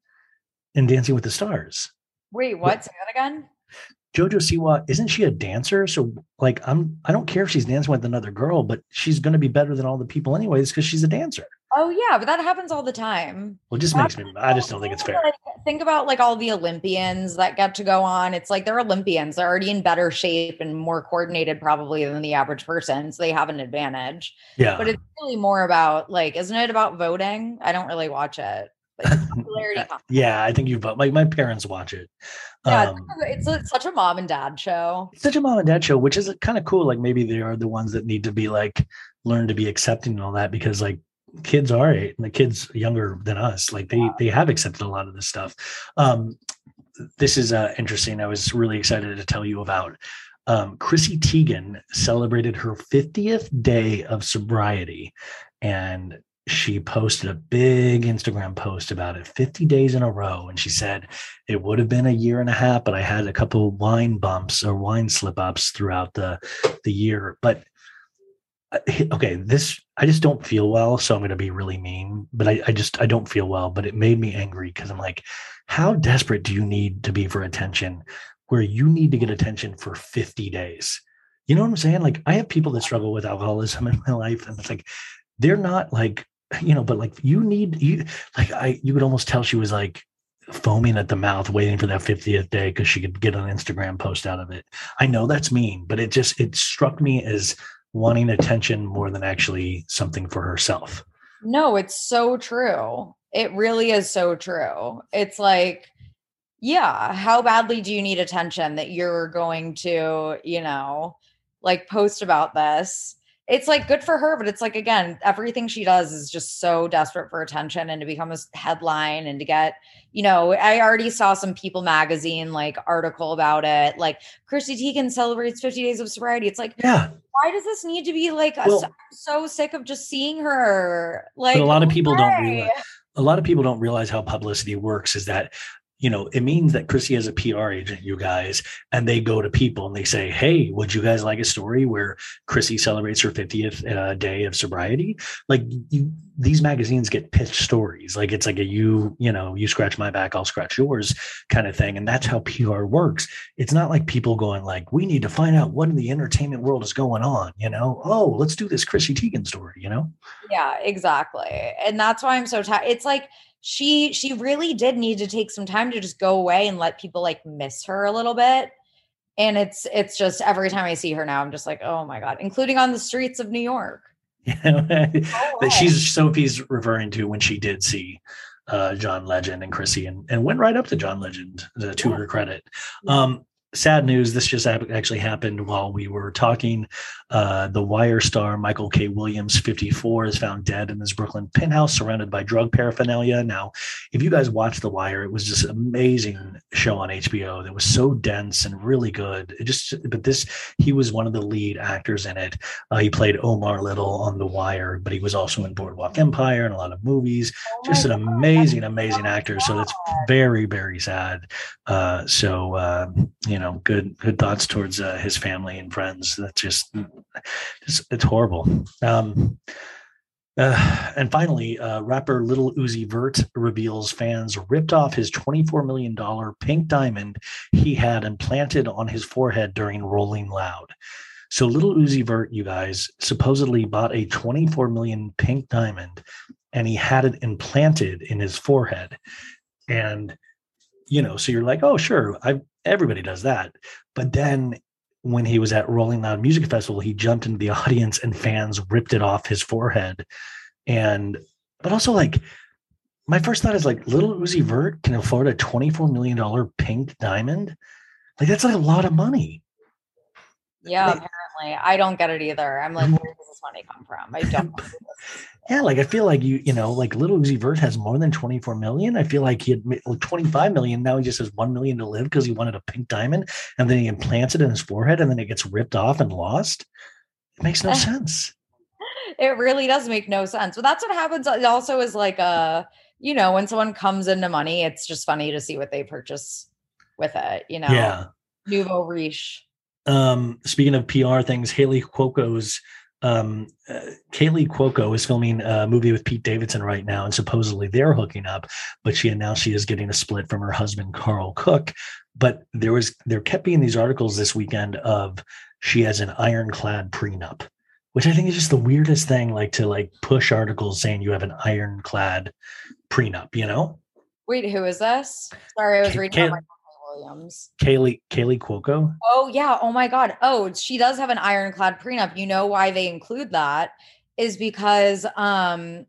in Dancing with the Stars. Wait, what? Say that again? JoJo Siwa, isn't she a dancer? So like, I'm, I don't care if she's dancing with another girl, but she's going to be better than all the people anyways, because she's a dancer. Oh yeah, but that happens all the time. Well, it just makes me, I just don't think it's fair. Like, think about like all the Olympians that get to go on. It's like they're Olympians. They're already in better shape and more coordinated probably than the average person. So they have an advantage. Yeah. But it's really more about like, isn't it about voting? I don't really watch it. Like, popularity contest. Yeah, I think you, but like my parents watch it. Yeah, Um, it's, it's such a mom and dad show. it's such a mom and dad show, which is kind of cool. Like maybe they are the ones that need to be like, learn to be accepting and all that, because like kids are and the kids younger than us, like they, they have accepted a lot of this stuff. Um, this is uh, interesting. I was really excited to tell you about um, Chrissy Teigen celebrated her fiftieth day of sobriety, and she posted a big Instagram post about it, fifty days in a row. And she said, it would have been a year and a half, but I had a couple of wine bumps or wine slip ups throughout the, the year. But uh, okay, this, I just don't feel well. So I'm going to be really mean, but I, I just, I don't feel well, but it made me angry because I'm like, how desperate do you need to be for attention where you need to get attention for fifty days? You know what I'm saying? Like I have people that struggle with alcoholism in my life, and it's like, they're not like you know, but like you need you like I you could almost tell she was like foaming at the mouth, waiting for that fiftieth day because she could get an Instagram post out of it. I know that's mean, but it just it struck me as wanting attention more than actually something for herself. No, it's so true. It really is so true. It's like, yeah, how badly do you need attention that you're going to, you know, like post about this? It's like good for her, but it's like, again, everything she does is just so desperate for attention and to become a headline and to get, you know, I already saw some People magazine like article about it. Like Chrissy Teigen celebrates fifty days of sobriety. It's like, yeah, why does this need to be like, a, well, I'm so sick of just seeing her. Like, but a lot of people okay. don't realize, a lot of people don't realize how publicity works is that, you know, it means that Chrissy has a P R agent, you guys, and they go to people and they say, hey, would you guys like a story where Chrissy celebrates her fiftieth uh, day of sobriety? Like you, these magazines get pitched stories. Like it's like a you, you know, you scratch my back, I'll scratch yours kind of thing. And that's how P R works. It's not like people going like, we need to find out what in the entertainment world is going on, you know? Oh, let's do this Chrissy Teigen story, you know? Yeah, exactly. And that's why I'm so tired. It's like, She she really did need to take some time to just go away and let people like miss her a little bit. And it's it's just every time I see her now, I'm just like, oh my God, including on the streets of New York. Yeah, that she's Sophie's referring to when she did see uh, John Legend and Chrissy and, and went right up to John Legend uh, to yeah. her credit. Yeah. Um, sad news. This just actually happened while we were talking. Uh, the Wire star Michael K. Williams, fifty-four, is found dead in his Brooklyn penthouse, surrounded by drug paraphernalia. Now, if you guys watched The Wire, it was just an amazing show on H B O that was so dense and really good. It just, but this, he was one of the lead actors in it. Uh, he played Omar Little on The Wire, but he was also in Boardwalk Empire and a lot of movies. Oh just an God. amazing, amazing actor. So that's very, very sad. Uh, so, uh, you know, good, good thoughts towards uh, his family and friends. That's just, just it's horrible. Um, uh, and finally, uh, rapper Lil Uzi Vert reveals fans ripped off his twenty-four million dollars pink diamond he had implanted on his forehead during Rolling Loud. So Lil Uzi Vert, you guys, supposedly bought a twenty-four million dollars pink diamond and he had it implanted in his forehead. And, you know, so you're like, oh, sure, I everybody does that. But then when he was at Rolling Loud Music Festival, he jumped into the audience and fans ripped it off his forehead. And, but also like, my first thought is like, Lil Uzi Vert can afford a twenty-four million dollars pink diamond. Like, that's like a lot of money. Yeah, like, apparently. I don't get it either. I'm like, where does this money come from? I don't. Yeah, like I feel like you, you know, like Lil Uzi Vert has more than twenty-four million. I feel like he had twenty-five million. Now he just has one million to live because he wanted a pink diamond, and then he implants it in his forehead, and then it gets ripped off and lost. It makes no sense. It really does make no sense. But that's what happens. It also is like a, you know, when someone comes into money, it's just funny to see what they purchase with it. You know, yeah, nouveau riche. Um, speaking of P R things, Haley Cuoco's. Um, uh, Kaylee Cuoco is filming a movie with Pete Davidson right now, and supposedly they're hooking up, but she announced she is getting a split from her husband, Carl Cook. But there was, there kept being these articles this weekend of she has an ironclad prenup, which I think is just the weirdest thing, like to like push articles saying you have an ironclad prenup, you know? Wait, who is this? Sorry, I was Kay- reading Kay- about my Williams. Kaylee, Kaylee Cuoco. Oh yeah. Oh my God. Oh, she does have an ironclad prenup. You know why they include that is because, um,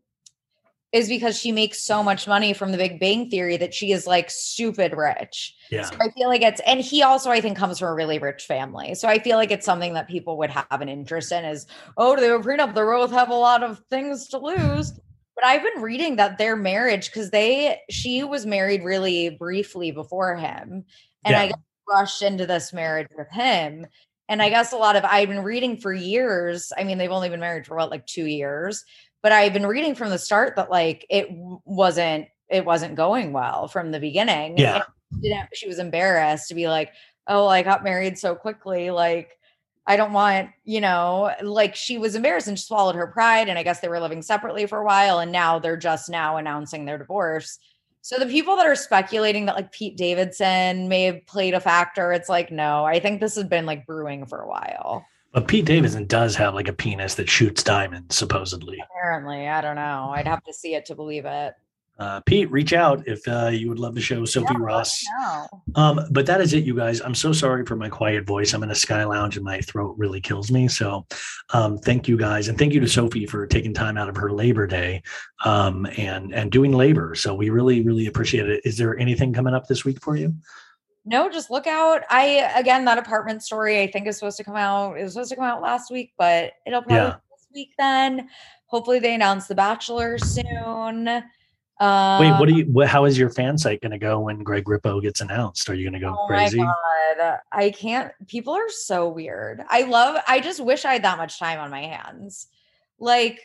is because she makes so much money from the Big Bang Theory that she is like stupid rich. Yeah. So I feel like it's, and he also, I think, comes from a really rich family. So I feel like it's something that people would have an interest in is, oh, do they have a prenup? They both have a lot of things to lose. But I've been reading that their marriage, because they, she was married really briefly before him. And Yeah. I got rushed into this marriage with him. And I guess a lot of, I've been reading for years. I mean, they've only been married for what, like two years. But I've been reading from the start that like it wasn't, it wasn't going well from the beginning. Yeah. And she, didn't, she was embarrassed to be like, oh, I got married so quickly. Like, I don't want, you know, like she was embarrassed and she swallowed her pride. And I guess they were living separately for a while. And now they're just now announcing their divorce. So the people that are speculating that like Pete Davidson may have played a factor, it's like, no, I think this has been like brewing for a while. But Pete Davidson does have like a penis that shoots diamonds, supposedly. Apparently, I don't know. I'd have to see it to believe it. Uh, Pete, reach out if uh, you would love to show Sophie Yeah, Ross. no. Um, but that is it, you guys. I'm so sorry for my quiet voice. I'm in a Sky Lounge and my throat really kills me. So um, thank you guys. And thank you to Sophie for taking time out of her Labor Day um, and, and doing labor. So we really, really appreciate it. Is there anything coming up this week for you? No, just look out. I, again, that apartment story, I think is supposed to come out. It was supposed to come out last week, but it'll probably Yeah. be this week then. Hopefully they announce The Bachelor soon. Um, Wait, what do you, what, how is your fan site going to go when Greg Rippo gets announced? Are you going to go Oh crazy? my God. I can't. People are so weird. I love, I just wish I had that much time on my hands. Like,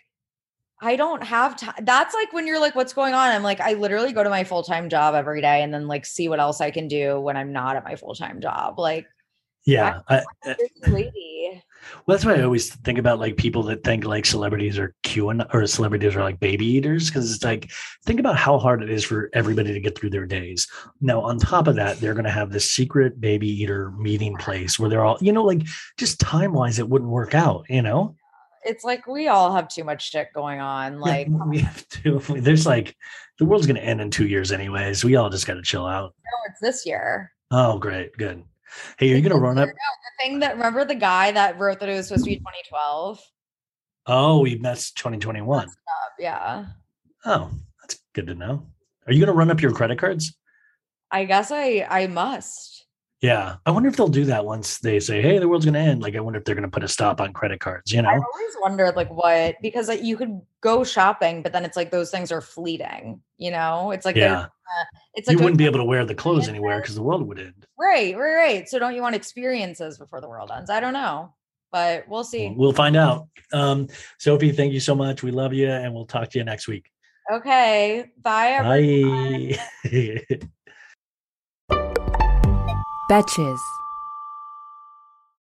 I don't have time. That's like when you're like, what's going on? I'm like, I literally go to my full-time job every day and then like see what else I can do when I'm not at my full-time job. Like, Yeah. I, I'm a busy lady. Well, that's why I always think about like people that think like celebrities are queuing or celebrities are like baby eaters. Cause it's like, think about how hard it is for everybody to get through their days. Now, on top of that, they're going to have this secret baby eater meeting place where they're all, you know, like just time wise, it wouldn't work out, you know? It's like, we all have too much shit going on. Like, Yeah, we have to, there's like, the world's going to end in two years anyways. We all just got to chill out. no, it's this year. Oh, great. Good. Hey, are you going to run up? No, the thing that, remember the guy that wrote that it was supposed to be twenty twelve? Oh, we that's twenty twenty-one. Yeah. Oh, that's good to know. Are you going to run up your credit cards? I guess I, I must. Yeah. I wonder if they'll do that once they say, hey, the world's going to end. Like, I wonder if they're going to put a stop on credit cards, you know? I've always wondered like what, because like you could go shopping, but then it's like those things are fleeting, you know? It's like, Yeah. uh, it's like, You don't wouldn't be able to wear the clothes anywhere because the world would end. right, right, right. So don't you want experiences before the world ends? I don't know, but we'll see. We'll find out. Um, Sophie, thank you so much. We love you, and we'll talk to you next week. Okay. Bye, everyone. Bye. Betches.